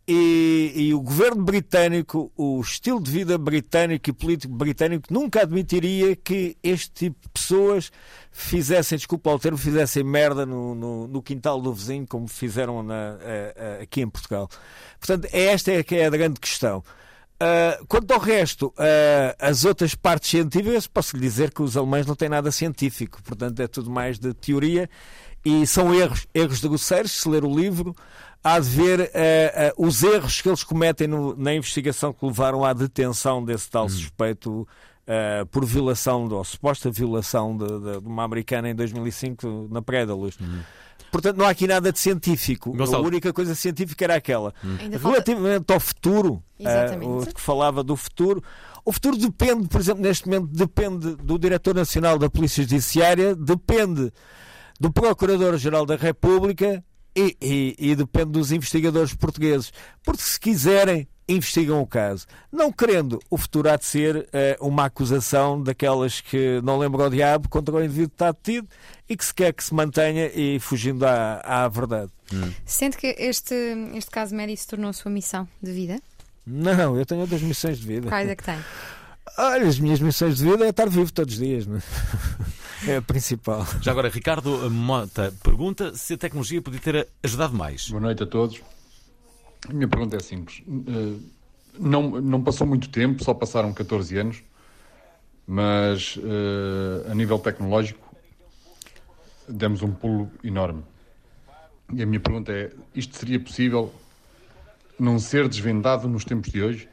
E o governo britânico, o estilo de vida britânico e político britânico nunca admitiria que este tipo de pessoas fizessem, desculpa ao termo, fizessem merda no quintal do vizinho, como fizeram aqui em Portugal. Portanto, esta é que é a grande questão. Quanto ao resto, as outras partes científicas, posso lhe dizer que os alemães não têm nada científico, portanto é tudo mais de teoria, e são erros grosseiros. Se ler o livro, há de ver os erros que eles cometem na investigação que levaram à detenção desse tal suspeito por violação, ou suposta violação de uma americana em 2005 na Praia da Luz. Portanto, não há aqui nada de científico. Gonçalo. A única coisa científica era aquela. Relativamente ao futuro, o que falava do futuro, o futuro depende, por exemplo, neste momento, depende do Diretor Nacional da Polícia Judiciária, depende do Procurador-Geral da República e depende dos investigadores portugueses. Porque se quiserem, investigam o caso. Não querendo, o futuro há de ser uma acusação daquelas que não lembram o diabo contra o indivíduo que está detido e que se quer que se mantenha e fugindo à verdade. Sente que este caso médio se tornou a sua missão de vida? Não, eu tenho outras missões de vida. Quais é que tem? Olha, as minhas missões de vida é estar vivo todos os dias, não é? É a principal. Já agora, Ricardo Mota pergunta se a tecnologia podia ter ajudado mais. Boa noite a todos. A minha pergunta é simples. Não passou muito tempo, só passaram 14 anos, mas a nível tecnológico demos um pulo enorme. E a minha pergunta é, isto seria possível não ser desvendado nos tempos de hoje?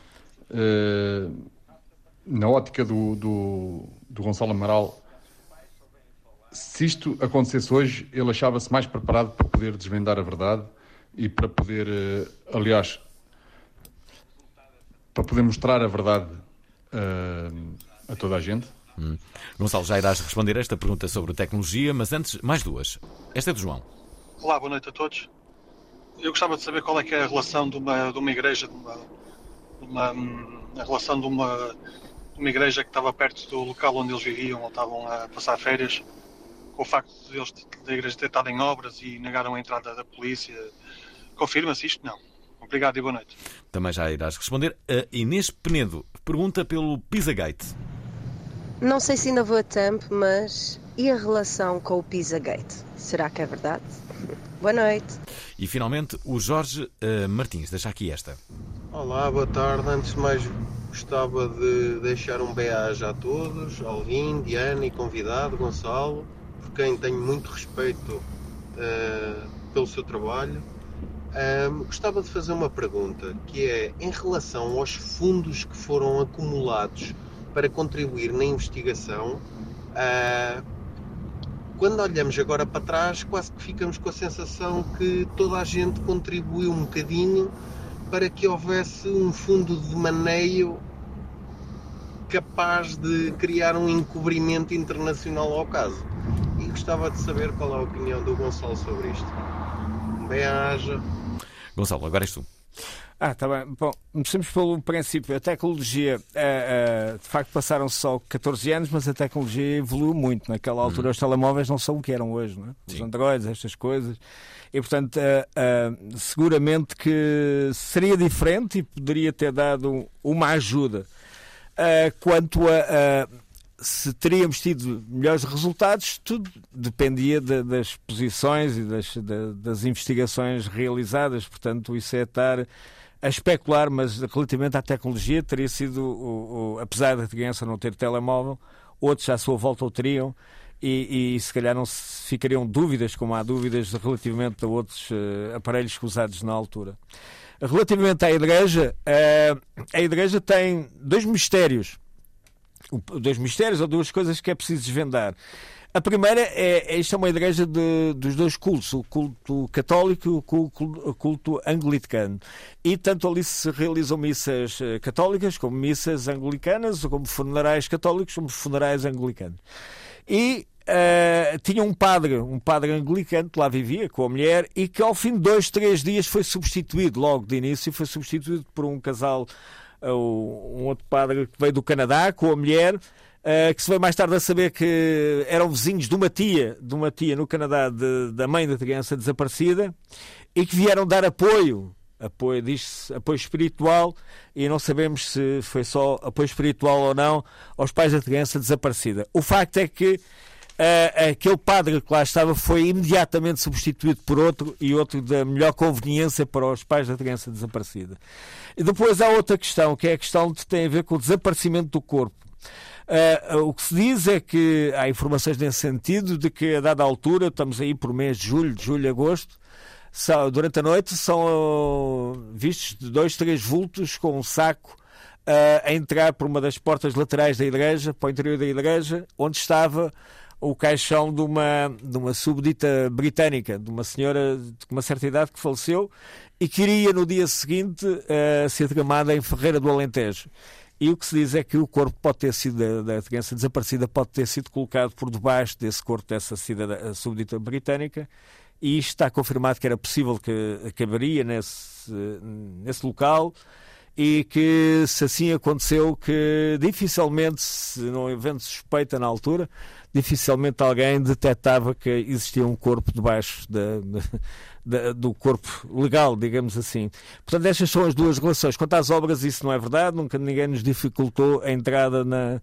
Na ótica do Gonçalo Amaral, se isto acontecesse hoje, ele achava-se mais preparado para poder desvendar a verdade e para poder, aliás, para poder mostrar a verdade a toda a gente? Gonçalo, já irás responder a esta pergunta sobre tecnologia, mas antes, mais duas. Esta é do João. Olá, boa noite a todos. Eu gostava de saber qual é que é a relação de uma igreja, a relação de uma igreja que estava perto do local onde eles viviam ou estavam a passar férias, com o facto da igreja ter estado em obras e negaram a entrada da polícia. Confirma-se isto? Não. Obrigado e boa noite. Também já irás responder. A Inês Penedo pergunta pelo Pizzagate. Não sei se ainda vou a tempo, mas e a relação com o Pizzagate? Será que é verdade? Boa noite. E finalmente o Jorge Martins, deixa aqui esta. Olá, boa tarde. Antes de mais, gostava de deixar um beijo a todos, Alvin, Diana e convidado, Gonçalo, por quem tenho muito respeito pelo seu trabalho. Gostava de fazer uma pergunta, que é em relação aos fundos que foram acumulados para contribuir na investigação. Quando olhamos agora para trás, quase que ficamos com a sensação que toda a gente contribuiu um bocadinho para que houvesse um fundo de maneio capaz de criar um encobrimento internacional ao caso. E gostava de saber qual é a opinião do Gonçalo sobre isto. Um beijo. Gonçalo, agora és tu. Está bem. Bom, começamos pelo princípio. A tecnologia, de facto, passaram só 14 anos, mas a tecnologia evoluiu muito. Naquela altura, os telemóveis não são o que eram hoje, não é? Os Androids, estas coisas. E, portanto, seguramente que seria diferente e poderia ter dado uma ajuda. Quanto a se teríamos tido melhores resultados, tudo dependia das posições e das investigações realizadas. Portanto, isso é estar a especular, mas relativamente à tecnologia teria sido, apesar da criança não ter telemóvel, outros à sua volta o teriam e se calhar não ficariam dúvidas, como há dúvidas relativamente a outros aparelhos usados na altura. Relativamente à Igreja, a Igreja tem dois mistérios ou duas coisas que é preciso desvendar. A primeira isto é uma igreja dos dois cultos, o culto católico e o culto anglicano. E tanto ali se realizam missas católicas como missas anglicanas, ou como funerais católicos como funerais anglicanos. E tinha um padre anglicano que lá vivia com a mulher e que ao fim de 2-3 dias foi substituído, logo de início, foi substituído por um casal, um outro padre que veio do Canadá com a mulher, que se veio mais tarde a saber que eram vizinhos de uma tia no Canadá da mãe da criança desaparecida e que vieram dar apoio diz-se apoio espiritual, e não sabemos se foi só apoio espiritual ou não aos pais da criança desaparecida. O facto é que aquele padre que lá estava foi imediatamente substituído por outro, e outro da melhor conveniência para os pais da criança desaparecida. E depois há outra questão, que é a questão que tem a ver com o desaparecimento do corpo. O que se diz é que há informações nesse sentido, de que a dada altura, estamos aí por mês de julho, agosto, durante a noite são vistos 2, 3 vultos com um saco a entrar por uma das portas laterais da igreja, para o interior da igreja, onde estava o caixão de uma súbdita britânica, de uma senhora de uma certa idade que faleceu e que iria no dia seguinte ser derramada em Ferreira do Alentejo. E o que se diz é que o corpo pode ter sido da criança desaparecida, pode ter sido colocado por debaixo desse corpo dessa súbdita britânica, e isto está confirmado que era possível que acabaria nesse local, e que, se assim aconteceu, que dificilmente, se não havendo suspeita na altura, dificilmente alguém detectava que existia um corpo debaixo do corpo legal, digamos assim. Portanto, estas são as duas relações. Quanto às obras, isso não é verdade, nunca ninguém nos dificultou a entrada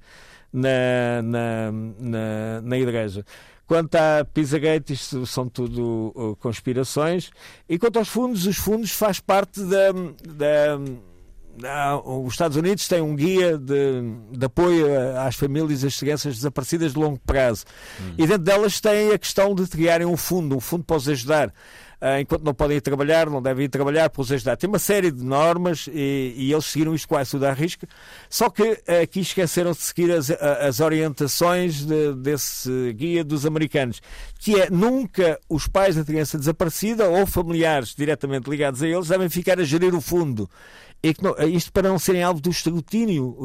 na igreja. Quanto à Pizzagate, isto são tudo conspirações. E quanto aos fundos, os fundos faz parte os Estados Unidos têm um guia de apoio às famílias das crianças desaparecidas de longo prazo. E dentro delas tem a questão de criarem um fundo para os ajudar. Enquanto não podem ir trabalhar, não devem ir trabalhar, para os ajudar. Tem uma série de normas e eles seguiram isto quase tudo à risca. Só que aqui esqueceram-se de seguir as orientações desse guia dos americanos, que é: nunca os pais da criança desaparecida ou familiares diretamente ligados a eles devem ficar a gerir o fundo. Isto para não serem alvo do escrutínio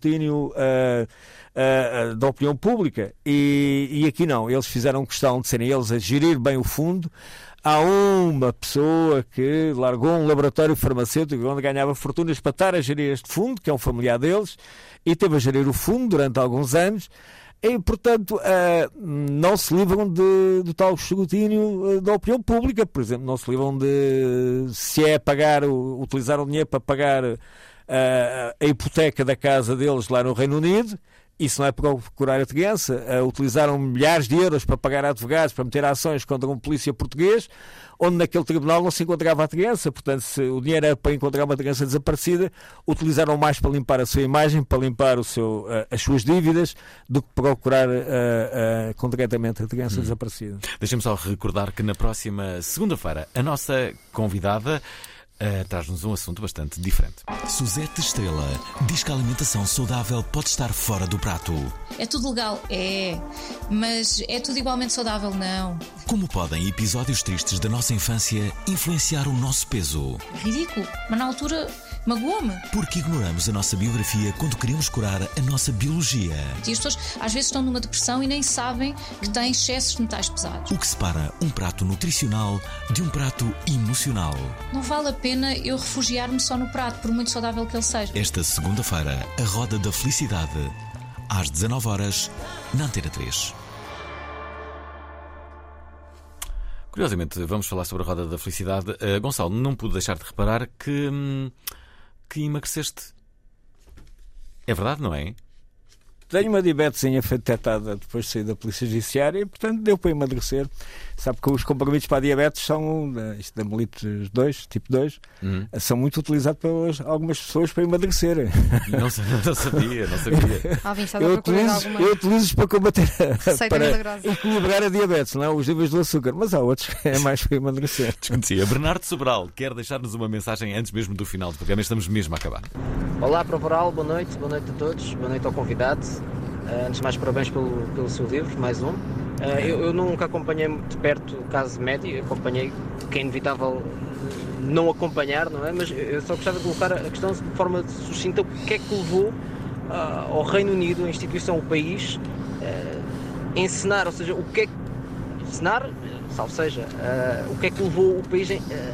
da opinião pública. E aqui não, eles fizeram questão de serem eles a gerir bem o fundo. Há uma pessoa que largou um laboratório farmacêutico onde ganhava fortunas para estar a gerir este fundo, que é um familiar deles, e teve a gerir o fundo durante alguns anos. E, portanto, não se livram do tal escrutínio da opinião pública. Por exemplo, não se livram de se é utilizar o dinheiro para pagar a hipoteca da casa deles lá no Reino Unido. Isso não é para procurar a criança. Utilizaram milhares de euros para pagar advogados, para meter ações contra um polícia português, onde naquele tribunal não se encontrava a criança. Portanto, se o dinheiro era para encontrar uma criança desaparecida, utilizaram mais para limpar a sua imagem, para limpar as suas dívidas, do que procurar concretamente a criança desaparecida. Deixem-me só recordar que na próxima segunda-feira a nossa convidada traz-nos um assunto bastante diferente. Suzete Estrela diz que a alimentação saudável pode estar fora do prato. É tudo legal? É. Mas é tudo igualmente saudável? Não. Como podem episódios tristes da nossa infância influenciar o nosso peso? Ridículo. Mas na altura magoou-me. Porque ignoramos a nossa biografia quando queremos curar a nossa biologia. E as pessoas às vezes estão numa depressão e nem sabem que têm excessos de metais pesados. O que separa um prato nutricional de um prato emocional? Não vale a pena eu refugiar-me só no prato, por muito saudável que ele seja. Esta segunda-feira, a Roda da Felicidade, às 19h, na Antena 3. Curiosamente, vamos falar sobre a Roda da Felicidade. Gonçalo, não pude deixar de reparar que emagreceste. É verdade, não é? Tenho uma diabetesinha detectada depois de sair da Polícia Judiciária e, portanto, deu para emagrecer. Sabe que os comprimidos para a diabetes são, isto da mellitus 2, tipo 2, são muito utilizados por algumas pessoas para emagrecer. Não sabia. Eu utilizo-os para combater, para equilibrar a diabetes, não é? Os níveis do açúcar, mas há outros que é mais para emagrecer. Desconhecia. Bernardo Sobral quer deixar-nos uma mensagem antes mesmo do final do programa. Estamos mesmo a acabar. Olá, Provoral, boa noite a todos, boa noite ao convidado. Antes de mais, parabéns pelo seu livro, mais um. Eu nunca acompanhei de perto o caso Mehdi, acompanhei, que é inevitável não acompanhar, não é? Mas eu só gostava de colocar a questão de forma sucinta: o que é que levou ao Reino Unido, a instituição, o país, a encenar, ou seja, o que é que encenar, salvo seja, o que é que levou o país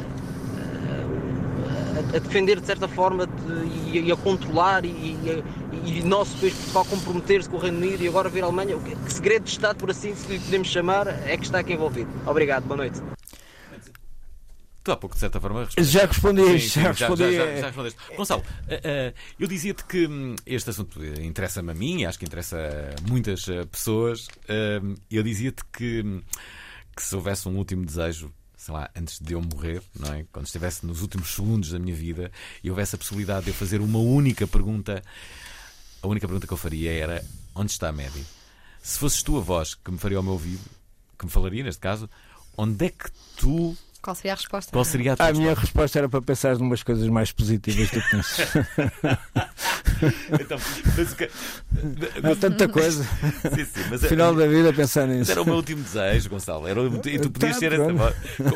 a defender de certa forma e a controlar e nosso país, Portugal, comprometer-se com o Reino Unido e agora vir a Alemanha? Que segredo de Estado, por assim se lhe podemos chamar, é que está aqui envolvido? Obrigado, boa noite. Tu há pouco, de certa forma, respondeste. Já respondi. Já respondeste. Gonçalo, eu dizia-te que este assunto interessa-me a mim, acho que interessa a muitas pessoas. Eu dizia-te que se houvesse um último desejo, sei lá, antes de eu morrer, não é? Quando estivesse nos últimos segundos da minha vida e houvesse a possibilidade de eu fazer uma única pergunta, a única pergunta que eu faria era: onde está a Medi? Se fosses tu a voz que me faria ao meu ouvido, que me falaria neste caso, onde é que tu... Qual seria a resposta? Qual seria a minha resposta era para pensar numas coisas mais positivas do que nisso. Então, mas há tanta coisa. Sim, mas final da vida pensar nisso. Mas era o meu último desejo, Gonçalo. E tu podias ser essa voz.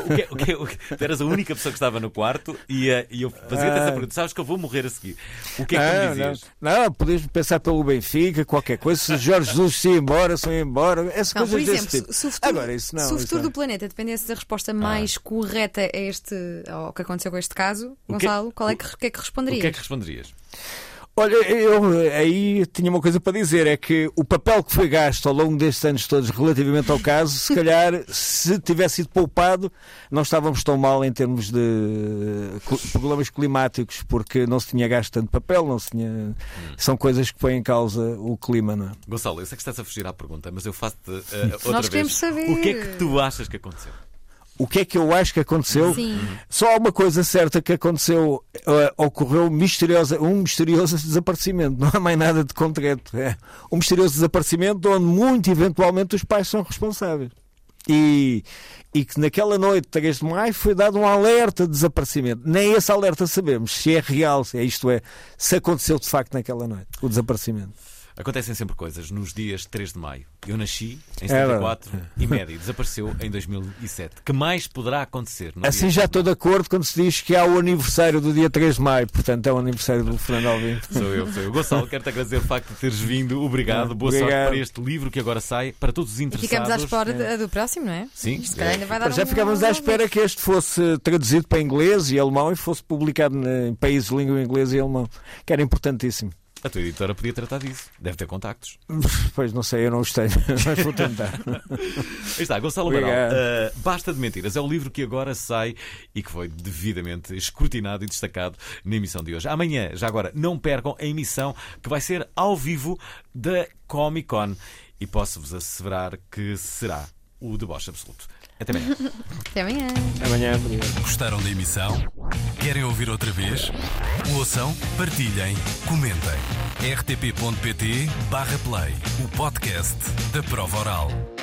Tu eras a única pessoa que estava no quarto e eu fazia-te essa pergunta: sabes que eu vou morrer a seguir? O que é que tu me dizias? Não, podias pensar pelo Benfica, qualquer coisa. Se Jorge Jesus se ia embora, se ia embora. Essas coisas por exemplo, desse tipo. Se o futuro, agora, isso não, se o futuro do planeta dependesse da resposta mais correta ao que aconteceu com este caso, Gonçalo, o que é que responderias? O que é que responderias? Olha, eu aí tinha uma coisa para dizer, é que o papel que foi gasto ao longo destes anos todos relativamente ao caso, se calhar, se tivesse sido poupado, não estávamos tão mal em termos de problemas climáticos, porque não se tinha gasto tanto papel, não se tinha... São coisas que põem em causa o clima, não é? Gonçalo, eu sei que estás a fugir à pergunta, mas eu faço-te outra Nós queremos vez. saber. O que é que tu achas que aconteceu? O que é que eu acho que aconteceu? Sim. Só há uma coisa certa que aconteceu, ocorreu um misterioso desaparecimento. Não há mais nada de concreto. É um misterioso desaparecimento onde, muito eventualmente, os pais são responsáveis. E que naquela noite, 3 de maio, foi dado um alerta de desaparecimento. Nem esse alerta sabemos se é real, se aconteceu de facto naquela noite, o desaparecimento. Acontecem sempre coisas nos dias 3 de maio. Eu nasci em 74 e Medi desapareceu em 2007. Que mais poderá acontecer? Assim já estou de acordo quando se diz que há o aniversário do dia 3 de maio. Portanto, é o aniversário do Fernando Alvim. Sou eu. Gonçalo, quero-te agradecer o facto de teres vindo. Obrigado. Boa sorte para este livro que agora sai. Para todos os interessados. E ficamos à espera do próximo, não é? Sim. Isto ainda vai dar já ficávamos à espera que este fosse traduzido para inglês e alemão e fosse publicado em países de língua inglesa e alemão. Que era importantíssimo. A tua editora podia tratar disso. Deve ter contactos. Pois não sei, eu não os tenho, mas vou tentar. Aí está, Gonçalo Amaral. Basta de Mentiras. É o livro que agora sai e que foi devidamente escrutinado e destacado na emissão de hoje. Amanhã, já agora, não percam a emissão que vai ser ao vivo da Comic Con. E posso-vos asseverar que será o deboche absoluto. Até amanhã. Até amanhã. Amanhã. Gostaram da emissão? Querem ouvir outra vez? Ouçam, partilhem, comentem. rtp.pt/play, o podcast da Prova Oral.